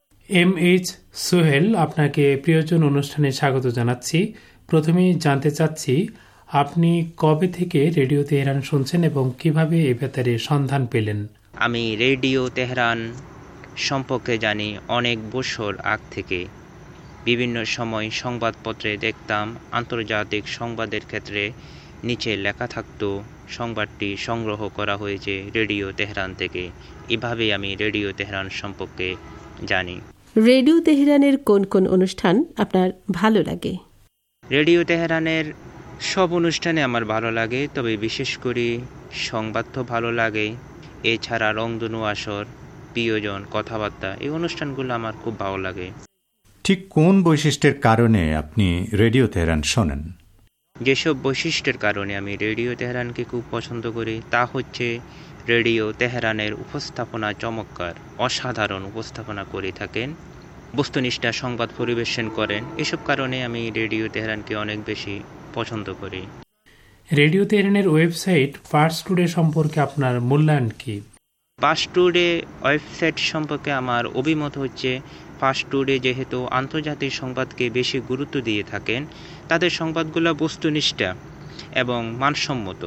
এমএইচ সোহেল, আপনাকে প্রিয়জন অনুষ্ঠানে স্বাগত জানাচ্ছি। প্রথমেই জানতে চাচ্ছি, আপনি কবে থেকে রেডিও তেহরান শুনছেন এবং কিভাবে এ বেতারে সন্ধান পেলেন? আমি রেডিও তেহরান সম্পর্কে জানি অনেক বছর আগ থেকে। বিভিন্ন সময় সংবাদপত্রে দেখতাম আন্তর্জাতিক সংবাদের ক্ষেত্রে নিচে লেখা থাকতো সংবাদটি সংগ্রহ করা হয়েছে রেডিও তেহরান থেকে। এভাবেই আমি রেডিও তেহরান সম্পর্কে জানি। রেডিও তেহরানের কোন কোন অনুষ্ঠান আপনার ভালো লাগে? রেডিও তেহরানের সব অনুষ্ঠানে আমার ভালো লাগে, তবে বিশেষ করে সংবাদ তো ভালো লাগে। এছাড়া রংধনু আসর, প্রিয়জন, কথাবার্তা, এই অনুষ্ঠানগুলো আমার খুব ভালো লাগে। ঠিক কোন বৈশিষ্ট্যের কারণে আপনি রেডিও তেহরান শোনেন? যেসব বৈশিষ্ট্যের কারণে আমি রেডিও তেহরানকে খুব পছন্দ করি তা হচ্ছে রেডিও তেহরানের উপস্থাপনা চমৎকার, অসাধারণ উপস্থাপনা করে থাকেন, বস্তুনিষ্ঠ সংবাদ পরিবেশন করেন। এসব কারণে আমি রেডিও তেহরানকে অনেক বেশি পছন্দ করি। রেডিও তেহরানের ওয়েবসাইট ফার্স্ট টুডে সম্পর্কে আপনার মূল্যায়ন কি? ফার্স্ট টুডে ওয়েবসাইট সম্পর্কে আমার অভিমত হচ্ছে, ফার্স্ট টুডে যেহেতু আন্তর্জাতিক সংবাদকে বেশি গুরুত্ব দিয়ে থাকেন, তাদের সংবাদগুলো বস্তুনিষ্ঠ এবং মানসম্মত।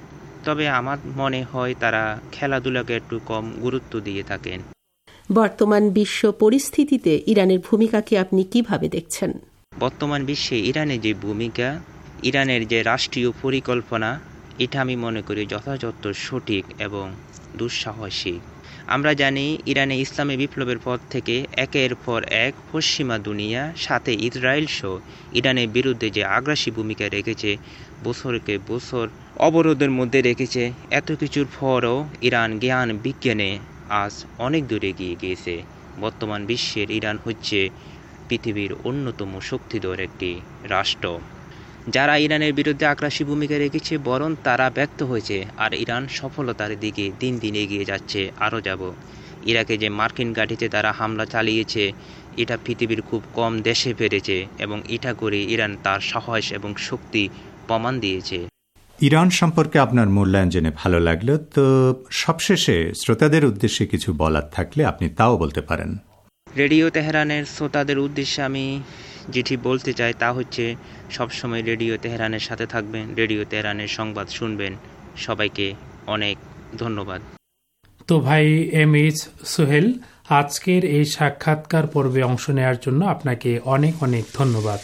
তবে আমার মনে হয় তারা খেলাধুলাকে একটু কম গুরুত্ব দিয়ে থাকেন। বর্তমান বিশ্ব পরিস্থিতিতে ইরানের ভূমিকাকে আপনি কিভাবে দেখছেন? বর্তমান বিশ্বে ইরানের যে ভূমিকা, ইরানের যে রাষ্ট্রীয় পরিকল্পনা, এটা আমি মনে করি যথাযথ সঠিক এবং দুঃসাহসিক। আমরা জানি ইরানে ইসলামী বিপ্লবের পর থেকে একের পর এক পশ্চিমা দুনিয়া সাথে ইসরায়েল সহ ইরানের বিরুদ্ধে যে আগ্রাসী ভূমিকা রেখেছে, বছরকে বছর অবরোধের মধ্যে রেখেছে। এত কিছুর পরও ইরান জ্ঞান বিজ্ঞানে আজ অনেক দূরে গিয়ে গিয়েছে। বর্তমান বিশ্বের ইরান হচ্ছে পৃথিবীর অন্যতম শক্তিধর একটি রাষ্ট্র। যারা ইরানের বিরুদ্ধে আগ্রাসী ভূমিকা রেখেছে বরং তারা ব্যর্থ হয়েছে, আর ইরান সফলতার দিকে দিন দিন এগিয়ে যাচ্ছে, আরও যাব। ইরাকে যে মার্কিন ঘাঁটিতে তারা হামলা চালিয়েছে, এটা পৃথিবীর খুব কম দেশে পেরেছে এবং এটা করে ইরান তার সাহস এবং শক্তি প্রমাণ দিয়েছে। ইরান সম্পর্কে আপনার মূল্যায়ন জেনে ভালো লাগলো। তো সবশেষে শ্রোতাদের উদ্দেশ্যে কিছু বলার থাকলে আপনি তাও বলতে পারেন। রেডিও তেহরানের শ্রোতাদের উদ্দেশ্যে আমি যেটি বলতে চাই তা হচ্ছে, সবসময় রেডিও তেহরানের সাথে থাকবেন, রেডিও তেহরানের সংবাদ শুনবেন। সবাইকে অনেক ধন্যবাদ। তো ভাই এম এইচ সোহেল, আজকের এই সাক্ষাৎকার পর্বে অংশ নেওয়ার জন্য আপনাকে অনেক অনেক ধন্যবাদ।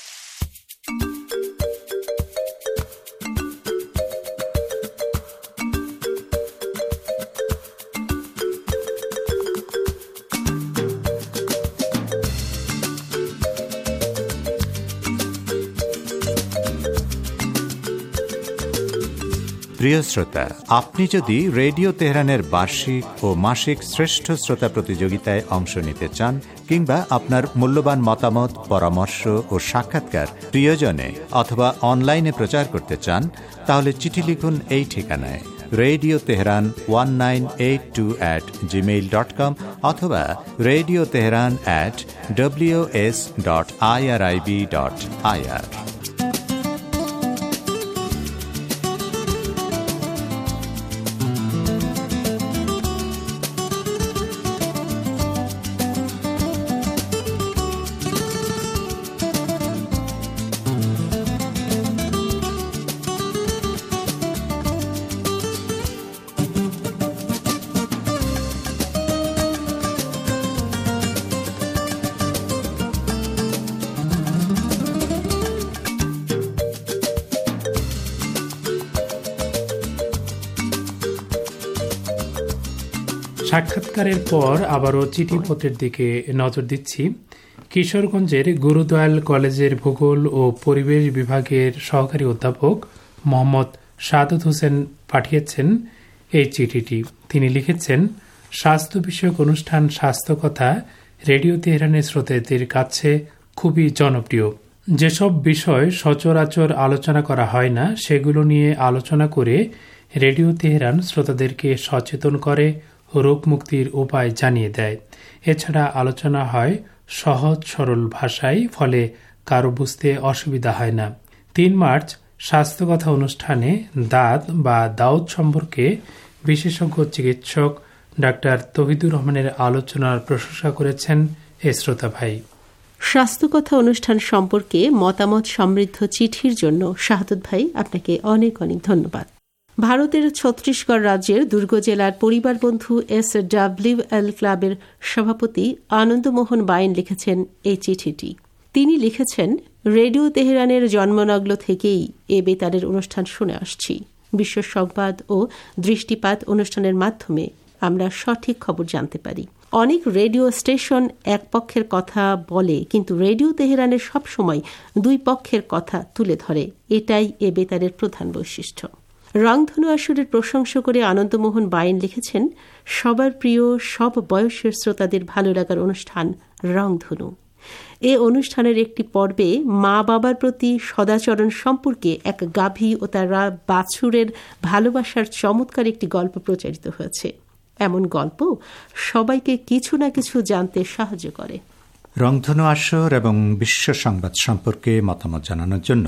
প্রিয় শ্রোতা, আপনি যদি রেডিও তেহরানের বার্ষিক ও মাসিক শ্রেষ্ঠ শ্রোতা প্রতিযোগিতায় অংশ নিতে চান কিংবা আপনার মূল্যবান মতামত, পরামর্শ ও সাক্ষাৎকার প্রিয়জনে অথবা অনলাইনে প্রচার করতে চান, তাহলে চিঠি লিখুন এই ঠিকানায়: রেডিও তেহরান 1982@gmail.com অথবা রেডিও তেহরান @ws.irib.ir। সাক্ষাৎকারের পর আবারও চিঠিপত্রের দিকে নজর দিচ্ছি। কিশোরগঞ্জের গুরুদয়াল কলেজের ভূগোল ও পরিবেশ বিভাগের সহকারী অধ্যাপক মোহাম্মদ সাদত হোসেন পাঠিয়েছেন এই চিঠিটি। তিনি লিখেছেন, স্বাস্থ্য বিষয়ক অনুষ্ঠান স্বাস্থ্য কথা রেডিও তেহরানের শ্রোতাদের কাছে খুবই জনপ্রিয়। যেসব বিষয় সচরাচর আলোচনা করা হয় না, সেগুলো নিয়ে আলোচনা করে রেডিও তেহরান শ্রোতাদেরকে সচেতন করে, রোগ মুক্তির উপায় জানিয়ে দেয়। এছাড়া আলোচনা হয় সহজ সরল ভাষায়, ফলে কারো বুঝতে অসুবিধা হয় না। 3 মার্চ স্বাস্থ্য কথা অনুষ্ঠানে দাঁত বা দাউদ সম্পর্কে বিশেষজ্ঞ চিকিৎসক ডাক্তার তৌহিদুর রহমানের আলোচনার প্রশংসা করেছেন এ শ্রোতা ভাই। স্বাস্থ্য কথা অনুষ্ঠান সম্পর্কে মতামত সমৃদ্ধ চিঠির জন্য শাহাদত ভাই আপনাকে অনেক অনেক ধন্যবাদ। ভারতের ছত্তিশগড় রাজ্যের দুর্গ জেলার পরিবার বন্ধু SWL ক্লাবের সভাপতি আনন্দমোহন বাইন লিখেছেন এই চিঠিটি। তিনি লিখেছেন, রেডিও তেহরানের জন্মনগ্ন থেকেই এ বেতারের অনুষ্ঠান শুনে আসছি। বিশ্ব সংবাদ ও দৃষ্টিপাত অনুষ্ঠানের মাধ্যমে আমরা সঠিক খবর জানতে পারি। অনেক রেডিও স্টেশন এক পক্ষের কথা বলে, কিন্তু রেডিও তেহরানের সবসময় দুই পক্ষের কথা তুলে ধরে। এটাই এ বেতারের প্রধান বৈশিষ্ট্য। রংধনু আসরের প্রশংসা করে আনন্দমোহন বাইন লিখেছেন, সবার প্রিয় সব বয়সের শ্রোতাদের ভালো লাগার অনুষ্ঠান রংধনু। এ অনুষ্ঠানের একটি পর্বে মা বাবার প্রতি সদাচরণ সম্পর্কে এক গাভী ও তার বাছুরের ভালোবাসার চমৎকার একটি গল্প প্রচারিত হয়েছে। এমন গল্প সবাইকে কিছু না কিছু জানতে সাহায্য করে। রংধনু আসর এবং বিশ্ব সংবাদ সম্পর্কে মতামত জানানোর জন্য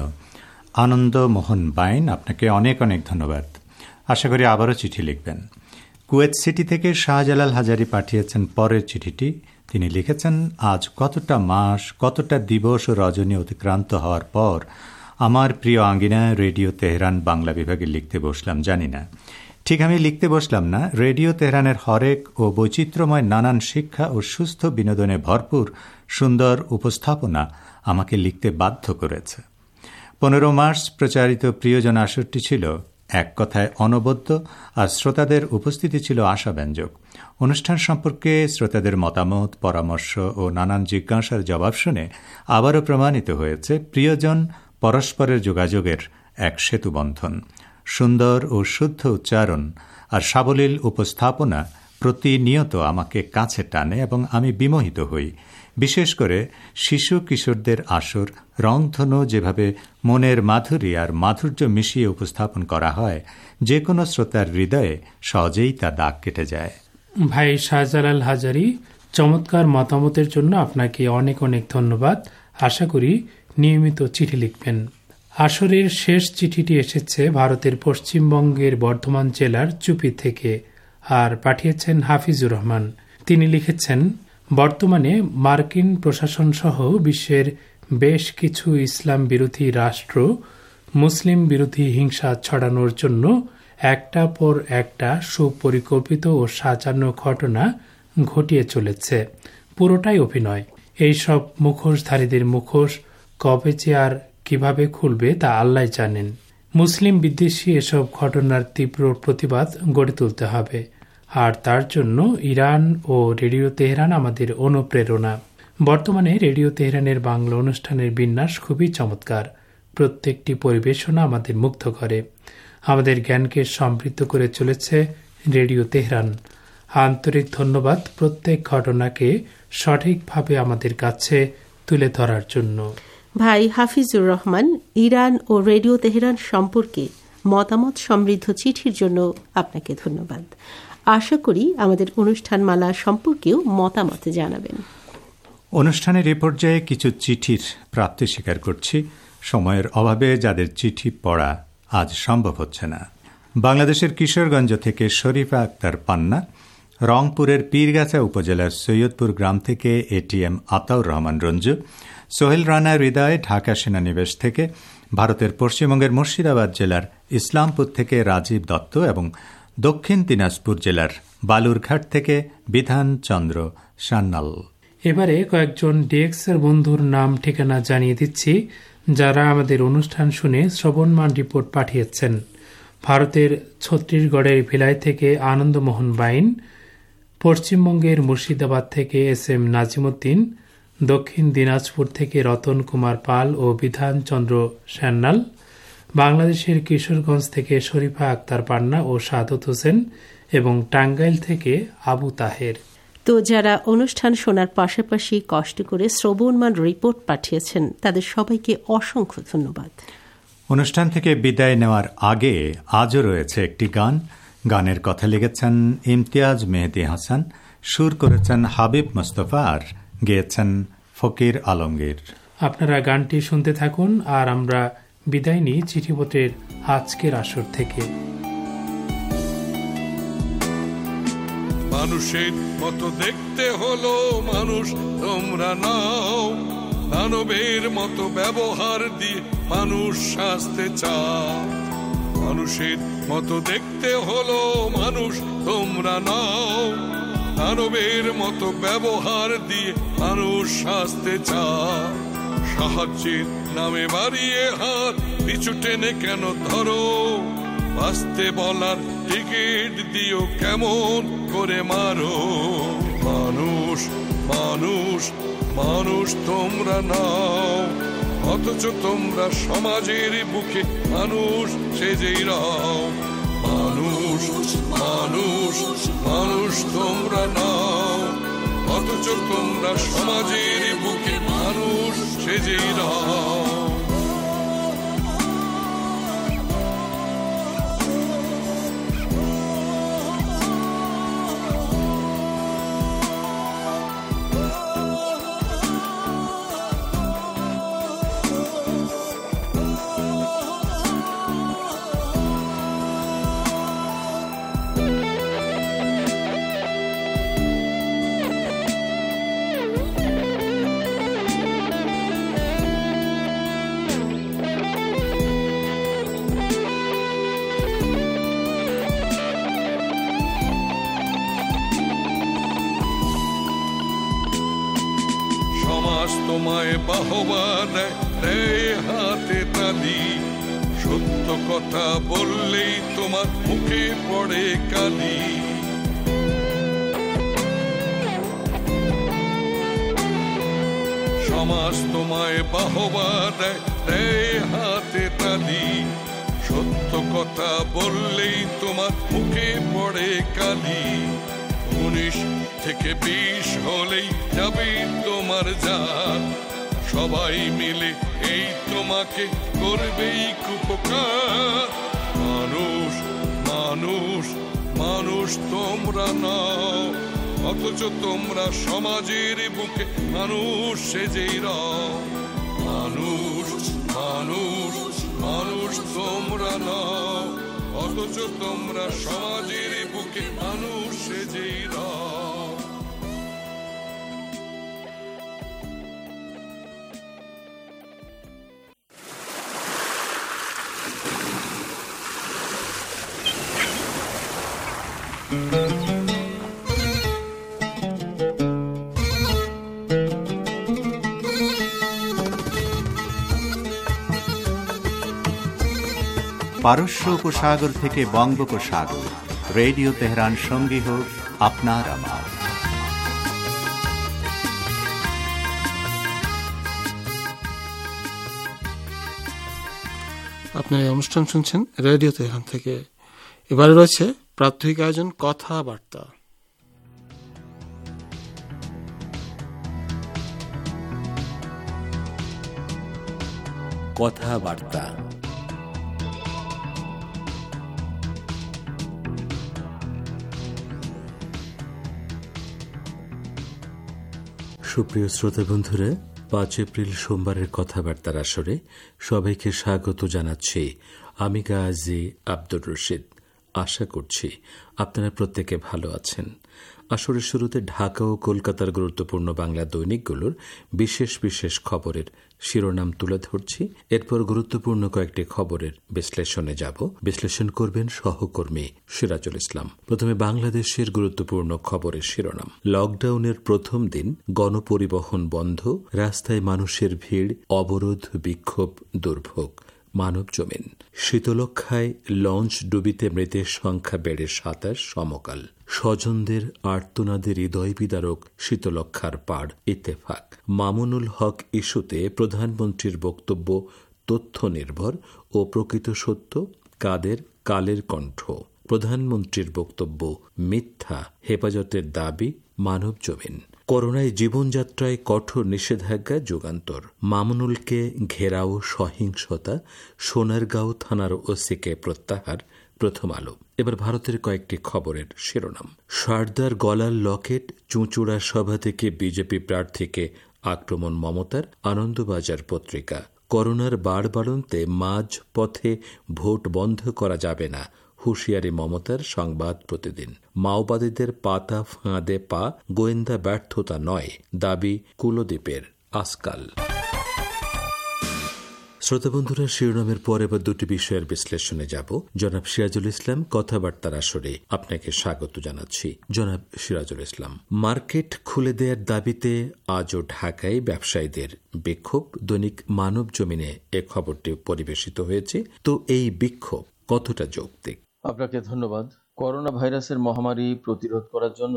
আনন্দ মোহন বাইন, আপনাকে অনেক অনেক ধন্যবাদ। আশা করি আবারও চিঠি লিখবেন। কুয়েত সিটি থেকে শাহজালাল হাজারি পাঠিয়েছেন পরের চিঠিটি। তিনি লিখেছেন, আজ কতটা মাস, কতটা দিবস ও রজনী অতিক্রান্ত হওয়ার পর আমার প্রিয় আঙ্গিনা রেডিও তেহরান বাংলা বিভাগে লিখতে বসলাম। জানি না, ঠিক আমি লিখতে বসলাম না, রেডিও তেহরানের হরেক ও বৈচিত্র্যময় নানান শিক্ষা ও সুস্থ বিনোদনে ভরপুর সুন্দর উপস্থাপনা আমাকে লিখতে বাধ্য করেছে। 15 মার্চ প্রচারিত প্রিয়জন আসরটি ছিল এক কথায় অনবদ্য, আর শ্রোতাদের উপস্থিতি ছিল আশাব্যঞ্জক। অনুষ্ঠান সম্পর্কে শ্রোতাদের মতামত, পরামর্শ ও নানান জিজ্ঞাসার জবাব শুনে আবারও প্রমাণিত হয়েছে প্রিয়জন পরস্পরের যোগাযোগের এক সেতুবন্ধন। সুন্দর ও শুদ্ধ উচ্চারণ আর সাবলীল উপস্থাপনা প্রতিনিয়ত আমাকে কাছে টানে এবং আমি বিমোহিত হই। বিশেষ করে শিশু কিশোরদের আসর রংধনু যেভাবে মনের মাধুরী আর মাধুর্য মিশিয়ে উপস্থাপন করা হয়, যে কোনো শ্রোতার হৃদয়ে সহজেই তা দাগ কেটে যায়। ভাই শাহজালাল হাজারি, চমৎকার মতামতের জন্য আপনাকে অনেক অনেক ধন্যবাদ। আশা করি নিয়মিত চিঠি লিখবেন। আসরের শেষ চিঠিটি এসেছে ভারতের পশ্চিমবঙ্গের বর্ধমান জেলার চুপি থেকে, আর পাঠিয়েছেন হাফিজুর রহমান। তিনি লিখেছেন, বর্তমানে মার্কিন প্রশাসন সহ বিশ্বের বেশ কিছু ইসলাম বিরোধী রাষ্ট্র মুসলিম বিরোধী হিংসা ছড়ানোর জন্য একটা পর একটা সুপরিকল্পিত ও সাজানো ঘটনা ঘটিয়ে চলেছে। পুরোটাই অভিনয়। এইসব মুখোশধারীদের মুখোশ কবে যে আর কিভাবে খুলবে তা আল্লাহ জানেন। মুসলিম বিদ্বেষী এসব ঘটনার তীব্র প্রতিবাদ গড়ে তুলতে হবে, আর তার জন্য ইরান ও রেডিও তেহরান আমাদের অনুপ্রেরণা। বর্তমানে রেডিও তেহরানের বাংলা অনুষ্ঠানের বিন্যাস খুবই চমৎকার। প্রত্যেকটি পরিবেশনা আমাদের মুগ্ধ করে। আমাদের জ্ঞানকে সমৃদ্ধ করে চলেছে রেডিও তেহরান। আন্তরিক ধন্যবাদ প্রত্যেক ঘটনাকে সঠিকভাবে আমাদের কাছে তুলে ধরার জন্য। ভাই হাফিজুর রহমান, ইরান ও রেডিও তেহরান সম্পর্কে মতামত সমৃদ্ধ চিঠির জন্য আপনাকে ধন্যবাদ। আশা করি আমাদের অনুষ্ঠানমালা সম্পর্কেও মতামত জানাবেন। অনুষ্ঠানের এ পর্যায়ে কিছু চিঠির প্রাপ্তি স্বীকার করছি। সময়ের অভাবে যাদের চিঠি পড়া আজ সম্ভব হচ্ছে না। বাংলাদেশের কিশোরগঞ্জ থেকে শরীফা আক্তার পান্না, রংপুরের পীরগাছা উপজেলার সৈয়দপুর গ্রাম থেকে এটিএম আতাউর রহমান রঞ্জু, সোহেল রানা হৃদয় ঢাকা সেনানিবাস থেকে, ভারতের পশ্চিমবঙ্গের মুর্শিদাবাদ জেলার ইসলামপুর থেকে রাজীব দত্ত এবং দক্ষিণ দিনাজপুর জেলার বালুরঘাট থেকে বিধান চন্দ্র সান্যাল। এবারে কয়েকজন ডিএক্সের বন্ধুর নাম ঠিকানা জানিয়ে দিচ্ছি, যারা আমাদের অনুষ্ঠান শুনে শ্রবণমান রিপোর্ট পাঠিয়েছেন। ভারতের ছত্তিশগড়ের ভিলাই থেকে আনন্দমোহন বাইন, পশ্চিমবঙ্গের মুর্শিদাবাদ থেকে SM নাজিমুদ্দিন, দক্ষিণ দিনাজপুর থেকে রতন কুমার পাল ও বিধান চন্দ্র সান্যাল, বাংলাদেশের কিশোরগঞ্জ থেকে শরীফা আক্তার পান্না ও সাদত হোসেন এবং টাঙ্গাইল থেকে আবু তাহের। তো যারা অনুষ্ঠান শোনার পাশাপাশি কষ্ট করে শ্রবণমান রিপোর্ট পাঠিয়েছেন, তাদের সবাইকে অসংখ্য ধন্যবাদ। অনুষ্ঠান থেকে বিদায় নেওয়ার আগে আজও রয়েছে একটি গান। গানের কথা লিখেছেন ইমতিয়াজ মেহেদি হাসান, সুর করেছেন হাবিব মোস্তফা আর গেয়েছেন ফকির আলমগীর। আপনারা গানটি শুনতে থাকুন, আর আমরা বিদায় নিই চিঠিপত্রের আজকের আসর থেকে। মানুষের মতো দেখতে হলো মানুষ তোমরা নাও, দানবের মতো ব্যবহার দিয়ে মানুষ শাস্তে চাও। মানুষের মতো দেখতে হলো মানুষ তোমরা নাও, দানবের মতো ব্যবহার দিয়ে মানুষ শাস্তে চাও। সাহায্যের নামে বাড়িয়ে হাত পিছু টেনে কেন ধরো, বাঁচতে বলার টিকিট দিও কেমন করে মারো। মানুষ মানুষ মানুষ তোমরা নাও, অথচ তোমরা সমাজের বুকে মানুষ সেজেই রাও। মানুষ মানুষ মানুষ তোমরা নাও, অথচ তোমরা সমাজের বুকে মানুষ সেজেই রাও। তোমায় বাহবা দেয় হাতে তালি, সত্য কথা বললেই তোমার মুখে পড়ে কালি। সমাজ তোমায় বাহবা দেয় হাতে তালি, সত্য কথা বললেই তোমার মুখে পড়ে কালি। 19 থেকে 20 হলেই যাবে তোমার জাত, সবাই মিলে এই তোমাকে করবেই উপকার। মানুষ মানুষ মানুষ তোমরা নাও, অথচ তোমরা সমাজের বুকে মানুষ সেজেই রাও। মানুষ মানুষ মানুষ তোমরা নাও, অথচ তোমরা সমাজের বুকে মানুষ সেজেই রাও। পারস্য উপসাগর থেকে বঙ্গোপসাগর, রেডিও তেহরান সঙ্গী হোক আপনার আমার। আপনার এই অনুষ্ঠান শুনছেন রেডিও তেহরান থেকে। এবারে রয়েছে প্রাত্যহিক আয়োজন কথাবার্তা। কথাবার্তা সুপ্রিয় শ্রোতা বন্ধুরা, 5 এপ্রিল সোমবারের কথাবার্তার আসরে সবাইকে স্বাগত জানাচ্ছি। আমি গাজী আব্দুর রশিদ। আশা করছি আপনারা প্রত্যেকে ভালো আছেন। আসরের শুরুতে ঢাকা ও কলকাতার গুরুত্বপূর্ণ বাংলা দৈনিকগুলোর বিশেষ বিশেষ খবরের শিরোনাম তুলে ধরছি। এরপর গুরুত্বপূর্ণ কয়েকটি খবরের বিশ্লেষণে যাব। বিশ্লেষণ করবেন সহকর্মী সিরাজুল ইসলাম। প্রথমে বাংলাদেশের গুরুত্বপূর্ণ খবরের শিরোনাম। লকডাউনের প্রথম দিন গণপরিবহন বন্ধ, রাস্তায় মানুষের ভিড়, অবরোধ, বিক্ষোভ, দুর্ভোগ। মানব জমিন। শীতলক্ষায় লঞ্চ ডুবিতে মৃতের সংখ্যা বেড়ে 27, সমকাল। স্বজনদের আর্তনাদের হৃদয় বিদারক শীতলক্ষার পাড়। ইত্তেফাক। মামুনুল হক ইস্যুতে প্রধানমন্ত্রীর বক্তব্য তথ্য নির্ভর ও প্রকৃত সত্য, কাদের কালের কণ্ঠ। প্রধানমন্ত্রীর বক্তব্য মিথ্যা, হেফাজতের দাবি। মানব জমিন। করোনায় জীবনযাত্রায় কঠোর নিষেধাজ্ঞা যুগান্তর। মামুনুলকে ঘেরাও সহিংসতা, সোনারগাঁও থানার ওসিকে প্রত্যাহার। প্রথম আলো। এবার ভারতের কয়েকটি খবরের শিরোনাম। সারদার গলার লকেট, চুঁচুড়া সভা থেকে বিজেপি প্রার্থীকে আক্রমণ মমতার। আনন্দবাজার পত্রিকা। করোনার বাড়বাড়ন্তে মাঝ পথে ভোট বন্ধ করা যাবে না, হুঁশিয়ারি মমতার। সংবাদ প্রতিদিন। মাওবাদীদের পাতা ফাঁদে পা, গোয়েন্দা ব্যর্থতা নয়, দাবি কুলদীপের। আজকাল। শ্রোতাবন্ধুরা, শিরোনামের পর এবার দুটি বিষয়ের বিশ্লেষণে যাব। জনাব সিরাজুল ইসলাম কথাবার্তার আসরে আপনাকে স্বাগত জানাচ্ছি। জনাব সিরাজুল ইসলাম, মার্কেট খুলে দেওয়ার দাবিতে আজও ঢাকায় ব্যবসায়ীদের বিক্ষোভ। দৈনিক মানব জমিনে এ খবরটি পরিবেশিত হয়েছে। তো এই বিক্ষোভ কতটা যৌক্তিক? আপনাকে ধন্যবাদ। করোনা ভাইরাসের মহামারী প্রতিরোধ করার জন্য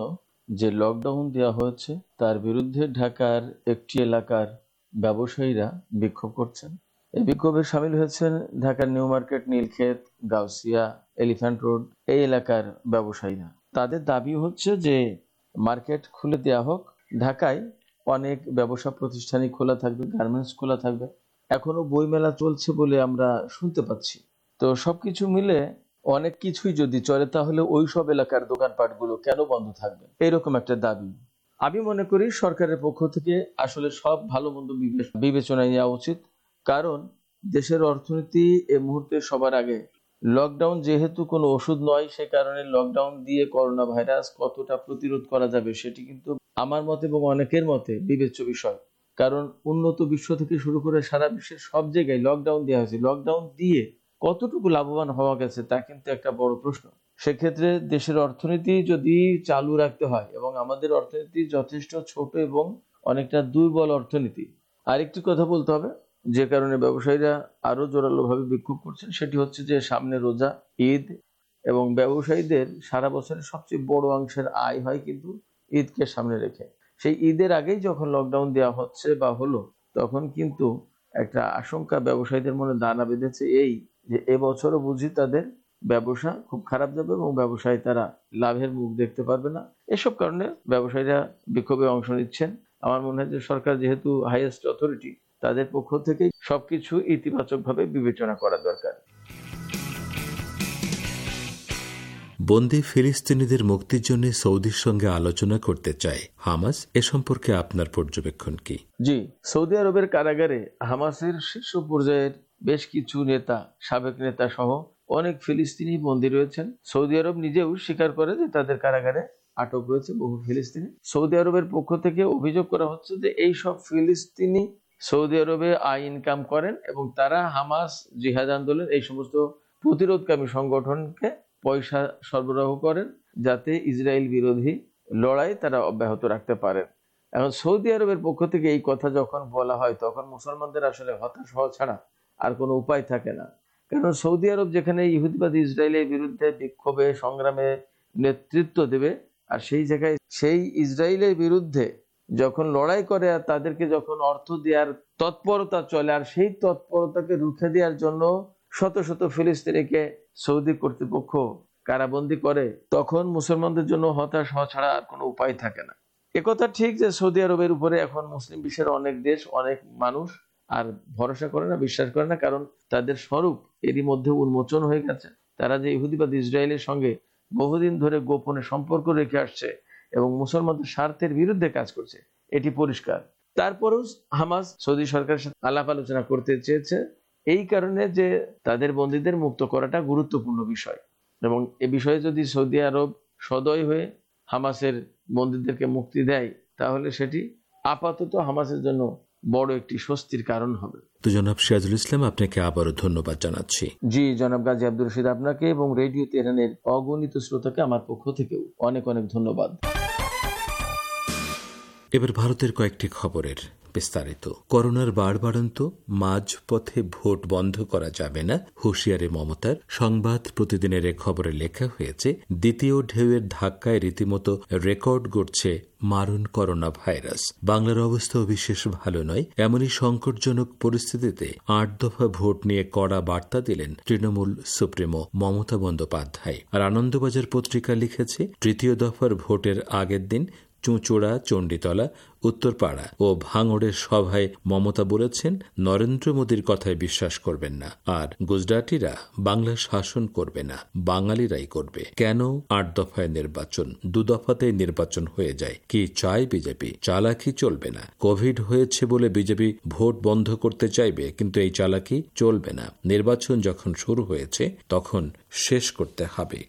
যে লকডাউন দেওয়া হয়েছে তার বিরুদ্ধে ঢাকার একটি এলাকার ব্যবসায়ীরা বিক্ষোভ করছেন। এই বিক্ষোভে সামিল হয়েছেন ঢাকার new market, Nilkhet, Gausia, elephant road এই এলাকার ব্যবসায়ীরা। তাদের দাবি হচ্ছে যে মার্কেট খুলে দেওয়া হোক, ঢাকায় অনেক ব্যবসা প্রতিষ্ঠানই খোলা থাকবে, গার্মেন্টস খোলা থাকবে, এখনো বইমেলা চলছে বলে আমরা শুনতে পাচ্ছি। তো সবকিছু মিলে অনেক কিছুই যদি চলে তাহলে ওই সব এলাকার দোকানপাটগুলো কেন বন্ধ থাকবে, এইরকম একটা দাবি। আমি মনে করি সরকারের পক্ষ থেকে আসলে সব ভালো মন্দ বিবেচনায় নেওয়া উচিত, কারণ দেশের অর্থনীতি এ মুহূর্তে সবার আগে। লকডাউন যেহেতু কোনো ওষুধ নয়, সে কারণে লকডাউন দিয়ে করোনা ভাইরাস কতটা প্রতিরোধ করা যাবে সেটি কিন্তু আমার মতে এবং অনেকের মতে বিবেচ্য বিষয়। কারণ উন্নত বিশ্ব থেকে শুরু করে সারা বিশ্বের সব জায়গায় লকডাউন দেওয়া হয়েছে। লকডাউন দিয়ে কতটুকু লাভবান হওয়া গেছে তা কিন্তু একটা বড় প্রশ্ন। সেক্ষেত্রে দেশের অর্থনীতি যদি চালু রাখতে হয়, এবং আমাদের অর্থনীতি যথেষ্ট ছোট এবং অনেকটা দুর্বল অর্থনীতি। আরেকটি কথা বলতে হবে, যে কারণে ব্যবসায়ীরা আরো জোরালোভাবে বিক্ষোভ করছেন, সেটি হচ্ছে যে সামনে রোজা, ঈদ, এবং ব্যবসায়ীদের সারা বছরের সবচেয়ে বড় অংশের আয় হয় কিন্তু ঈদকে সামনে রেখে। সেই ঈদের আগেই যখন লকডাউন দেওয়া হচ্ছে বা হলো, তখন কিন্তু একটা আশঙ্কা ব্যবসায়ীদের মনে দানা বেঁধেছে, এই যে এবছরও বুঝি তাদের ব্যবসা খুব খারাপ যাবে এবং ব্যবসায়ী তারা লাভের মুখ দেখতে পারবে না। এসব কারণে ব্যবসায়ীরা বিক্ষোভে অংশ নিচ্ছেন। আমার মনে হয় যে সরকার যেহেতু হাইয়েস্ট অথরিটি, তাদের পক্ষ থেকে সবকিছু ইতিবাচকভাবে বিবেচনা করা দরকার। বন্দী ফিলিস্তিনিদের মুক্তির জন্য সৌদির সঙ্গে আলোচনা করতে চায় হামাস, এ সম্পর্কে আপনার পর্যবেক্ষণ কি? জি, সৌদি আরবের কারাগারে হামাসের শীর্ষ পর্যায়ের বেশ কিছু নেতা, সাবেক নেতা সহ অনেক ফিলিস্তিনি বন্দী রয়েছেন। সৌদি আরব নিজেও স্বীকার করে যে তাদের কারাগারে আটক রয়েছে বহু ফিলিস্তিনি। সৌদি আরবের পক্ষ থেকে অভিযোগ করা হচ্ছে যে এই সব ফিলিস্তিনি সৌদি আরবে আয় ইনকাম করেন এবং তারা হামাস, জিহাদ আন্দোলন, এই সমস্ত প্রতিরোধকামী সংগঠনকে পয়সা সরবরাহ করেন যাতে ইসরায়েল বিরোধী লড়াই তারা অব্যাহত রাখতে পারেন। এখন সৌদি আরবের পক্ষ থেকে এই কথা যখন বলা হয়, তখন মুসলমানদের আসলে হতাশ হওয়া ছাড়া আর কোনো উপায় থাকে না। কারণ সৌদি আরব যেখানে ইহুদিবাদী ইসরায়েলের বিরুদ্ধে বিক্ষোভে সংগ্রামে নেতৃত্ব দেবে, আর সেই জায়গায় সেই ইসরায়েলের বিরুদ্ধে যখন লড়াই করে আর তাদেরকে যখন অর্থ দেওয়ার তৎপরতা চলে, আর সেই তৎপরতাকে রুখে দেওয়ার জন্য শত শত ফিলিস্তিনিকে সৌদি কর্তৃপক্ষ কারাবন্দি করে, তখন মুসলমানদের জন্য হতাশ হওয়া ছাড়া আর কোনো উপায় থাকে না। একথা ঠিক যে সৌদি আরবের উপরে এখন মুসলিম বিশ্বের অনেক দেশ, অনেক মানুষ আর ভরসা করে না, বিশ্বাস করে না, কারণ তাদের স্বরূপ এরই মধ্যে উন্মোচন হয়ে গেছে। তারা যে ইহুদিবাদ ইসরায়েলের সঙ্গে বহুদিন ধরে গোপনে সম্পর্ক রেখে আসছে এবং মুসলমানদের স্বার্থের বিরুদ্ধে কাজ করছে, এটি পরিষ্কার। তারপরেও হামাস সৌদি সরকারের সাথে আলাপ আলোচনা করতে চেয়েছে, এই কারণে যে তাদের বন্দীদের মুক্ত করাটা গুরুত্বপূর্ণ বিষয়, এবং এ বিষয়ে যদি সৌদি আরব সদয় হয়ে হামাসের বন্দীদেরকে মুক্তি দেয়, তাহলে সেটি আপাতত হামাসের জন্য বড় একটি স্বস্তির কারণ হবে। তো জনাব সিরাজুল ইসলাম, আপনাকে আবারও ধন্যবাদ জানাচ্ছি। জি জনাব গাজী আব্দুর রশিদ, আপনাকে এবং রেডিও তেহরানের অগণিত শ্রোতাকে আমার পক্ষ থেকেও অনেক অনেক ধন্যবাদ। এবার ভারতের কয়েকটি খবরের বিস্তারিত। করোনার বাড়বাড়ন্ত মাঝপথে ভোট বন্ধ করা যাবে না, হুঁশিয়ারি মমতার। সংবাদ প্রতিদিনের এ খবরে লেখা হয়েছে, দ্বিতীয় ঢেউয়ের ধাক্কায় রীতিমতো রেকর্ড গড়ছে মারণ করোনা ভাইরাস। বাংলার অবস্থাও বিশেষ ভালো নয়। এমনই সংকটজনক পরিস্থিতিতে 8 দফা ভোট নিয়ে কড়া বার্তা দিলেন তৃণমূল সুপ্রিমো মমতা বন্দ্যোপাধ্যায়। আর আনন্দবাজার পত্রিকা লিখেছে, তৃতীয় দফার ভোটের আগের দিন চুঁচুড়া, চণ্ডীতলা, উত্তরপাড়া ও ভাঙড়ের সভায় মমতা বলেছেন, নরেন্দ্র মোদীর কথায় বিশ্বাস করবেন না, আর গুজরাটিরা বাংলা শাসন করবে না, বাঙালিরাই করবে। কেন 8 দফায় নির্বাচন? 2 দফাতেই নির্বাচন হয়ে যায়। কি চায় বিজেপি? চালাকি চলবে না। কোভিড হয়েছে বলে বিজেপি ভোট বন্ধ করতে চাইবে, কিন্তু এই চালাকি চলবে না। নির্বাচন যখন শুরু হয়েছে তখন শেষ করতে হবে।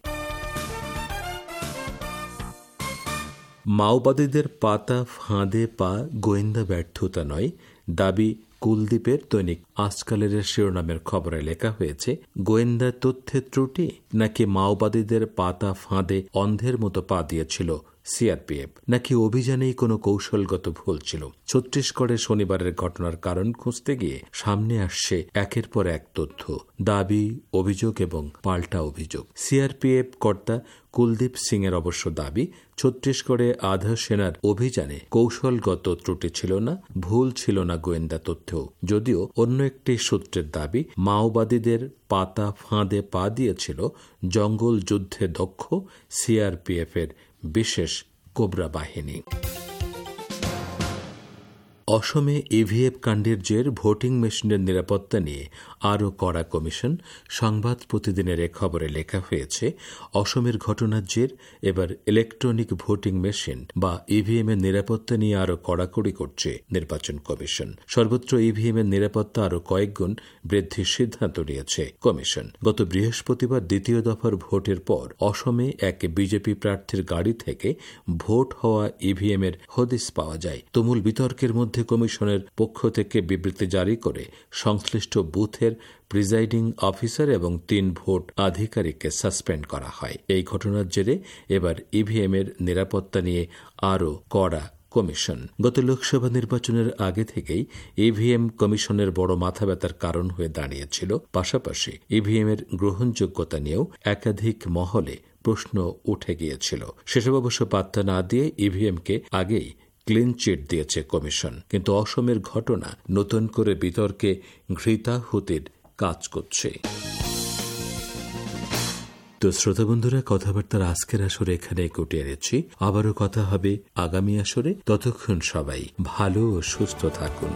মাওবাদীদের পাতা ফাঁদে পা গোয়েন্দা ব্যর্থতা নয়, দাবি কুলদীপের। দৈনিক আজকালের শিরোনামের খবরে লেখা হয়েছে, গোয়েন্দা তথ্যের ত্রুটি নাকি মাওবাদীদের পাতা ফাঁদে অন্ধের মতো পা দিয়েছিল সিআরপিএফ, নাকি অভিযানেই কোনো কৌশলগত ভুল ছিল? ছত্তিশগড়ে শনিবারের ঘটনার কারণ খুঁজতে গিয়ে সামনে আসছে একের পর এক তথ্য, দাবি, অভিযোগ এবং পাল্টা অভিযোগ। সিআরপিএফ কর্তা কুলদীপ সিং এর অবশ্য দাবি, ছত্তিশগড়ে আধা সেনার অভিযানে কৌশলগত ত্রুটি ছিল না, ভুল ছিল না গোয়েন্দা তথ্যেও। যদিও অন্য একটি সূত্রের দাবি, মাওবাদীদের পাতা ফাঁদে পা দিয়েছিল জঙ্গল যুদ্ধে দক্ষ সিআরপিএফ এর বিশেষ কোবরা বাহিনী। অসমে ইভিএম কাণ্ডের জের ভোটিং মেশিনের নিরাপত্তা নিয়ে আরও কড়া কমিশন। সংবাদ প্রতিদিনের এ খবরে লেখা হয়েছে, অসমের ঘটনার জের এবার ইলেকট্রনিক ভোটিং মেশিন বা ইভিএম এর নিরাপত্তা নিয়ে আরও কড়াকড়ি করছে নির্বাচন কমিশন। সর্বত্র ইভিএম এর নিরাপত্তা আরও কয়েক গুণ বৃদ্ধির সিদ্ধান্ত নিয়েছে কমিশন। গত বৃহস্পতিবার দ্বিতীয় দফার ভোটের পর অসমে এক বিজেপি প্রার্থীর গাড়ি থেকে ভোট হওয়া ইভিএম এর হদিস পাওয়া যায়। তুমুল বিতর্কের মধ্যে কমিশনের পক্ষ থেকে বিবৃতি জারি করে সংশ্লিষ্ট বুথের প্রিজাইডিং অফিসার এবং 3 ভোট আধিকারিককে সাসপেন্ড করা হয়। এই ঘটনার জেরে এবার ইভিএম এর নিরাপত্তা নিয়ে আরও কড়া কমিশন। গত লোকসভা নির্বাচনের আগে থেকেই ইভিএম কমিশনের বড় মাথা ব্যথার কারণ হয়ে দাঁড়িয়েছিল। পাশাপাশি ইভিএম এর গ্রহণযোগ্যতা নিয়েও একাধিক মহলে প্রশ্ন উঠে গিয়েছিল। সেসব অবশ্য পাত্তা না দিয়ে ইভিএমকে আগেই ক্লিন চিট দিয়েছে কমিশন। কিন্তু অসমের ঘটনা নতুন করে বিতর্কে ঘৃতাহুতির কাজ করছে। তো শ্রোতা বন্ধুরা, কথাবার্তার আজকের আসরে এখানে গুটিয়ে এনেছি। আবারও কথা হবে আগামী আসরে। ততক্ষণ সবাই ভালো ও সুস্থ থাকুন।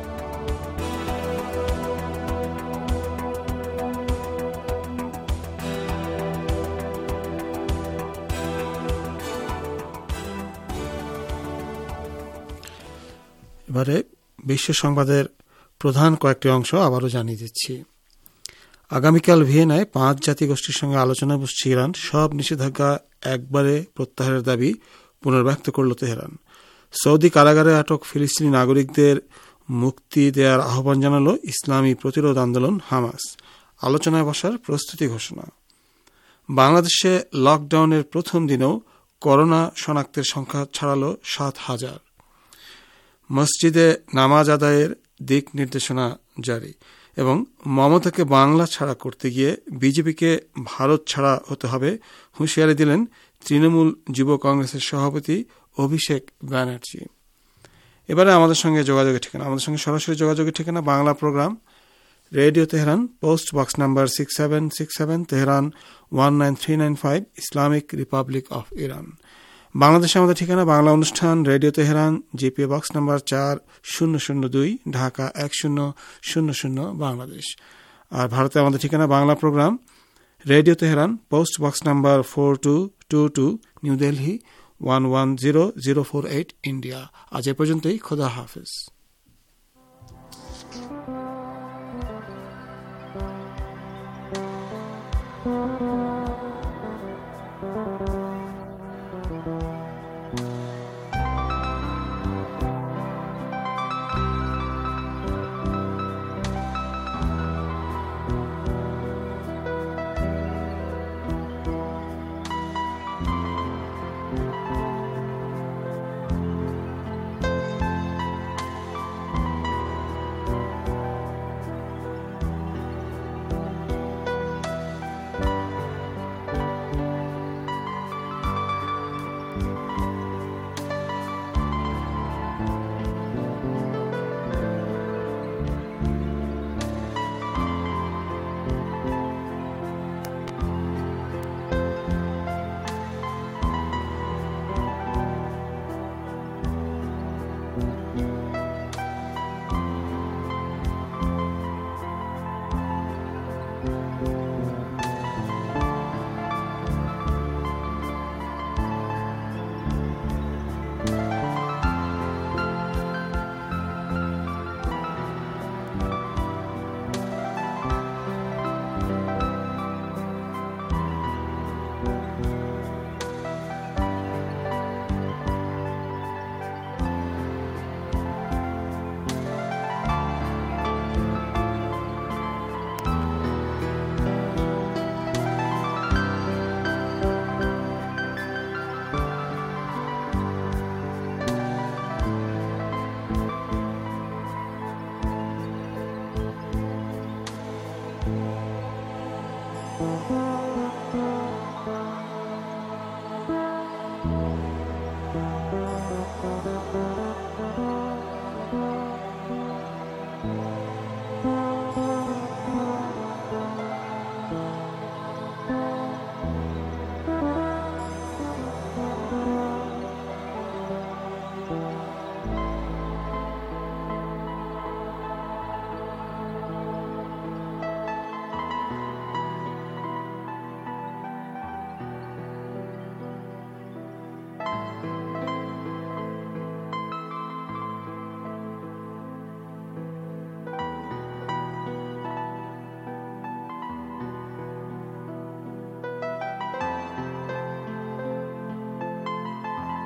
এবারে বিশ্ব সংবাদের প্রধান কয়েকটি অংশ আবারও জানিয়ে দিচ্ছি। আগামীকাল ভিয়েনায় 5 জাতিগোষ্ঠীর সঙ্গে আলোচনা বসছে ইরান। সব নিষেধাজ্ঞা একবারে প্রত্যাহারের দাবি পুনর্ব্যক্ত করল তেহরান। সৌদি কারাগারে আটক ফিলিস্তিনি নাগরিকদের মুক্তি দেওয়ার আহ্বান জানালো ইসলামী প্রতিরোধ আন্দোলন হামাস। আলোচনায় বসার প্রস্তুতি ঘোষণা। বাংলাদেশে লকডাউনের প্রথম দিনেও করোনা শনাক্তের সংখ্যা ছাড়ালো 7,000। মসজিদে নামাজ আদায়ের দিক নির্দেশনা জারি এবং মমতাকে বাংলা ছাড়া করতে গিয়ে বিজেপিকে ভারত ছাড়া হতে হবে হুঁশিয়ারি দিলেন তৃণমূল যুব কংগ্রেসের সভাপতি অভিষেক ব্যানার্জি। এবারে আমাদের সঙ্গে যোগাযোগের ঠিকানা, আমাদের সঙ্গে সরাসরি যোগাযোগের ঠিকানা Bangla program, radio Tehran, post box number 6767, Tehran 19395, Islamic republic of Iran. বাংলাদেশে আমাদের ঠিকানা বাংলা অনুষ্ঠান, radio Tehran, GPO box number 4002, Dhaka 1000 Bangladesh. আর ভারতে আমাদের ঠিকানা Bangla program, radio Tehran, post box number 4222, new Delhi 110048, India. আজ এ পর্যন্তই। খোদা হাফেজ।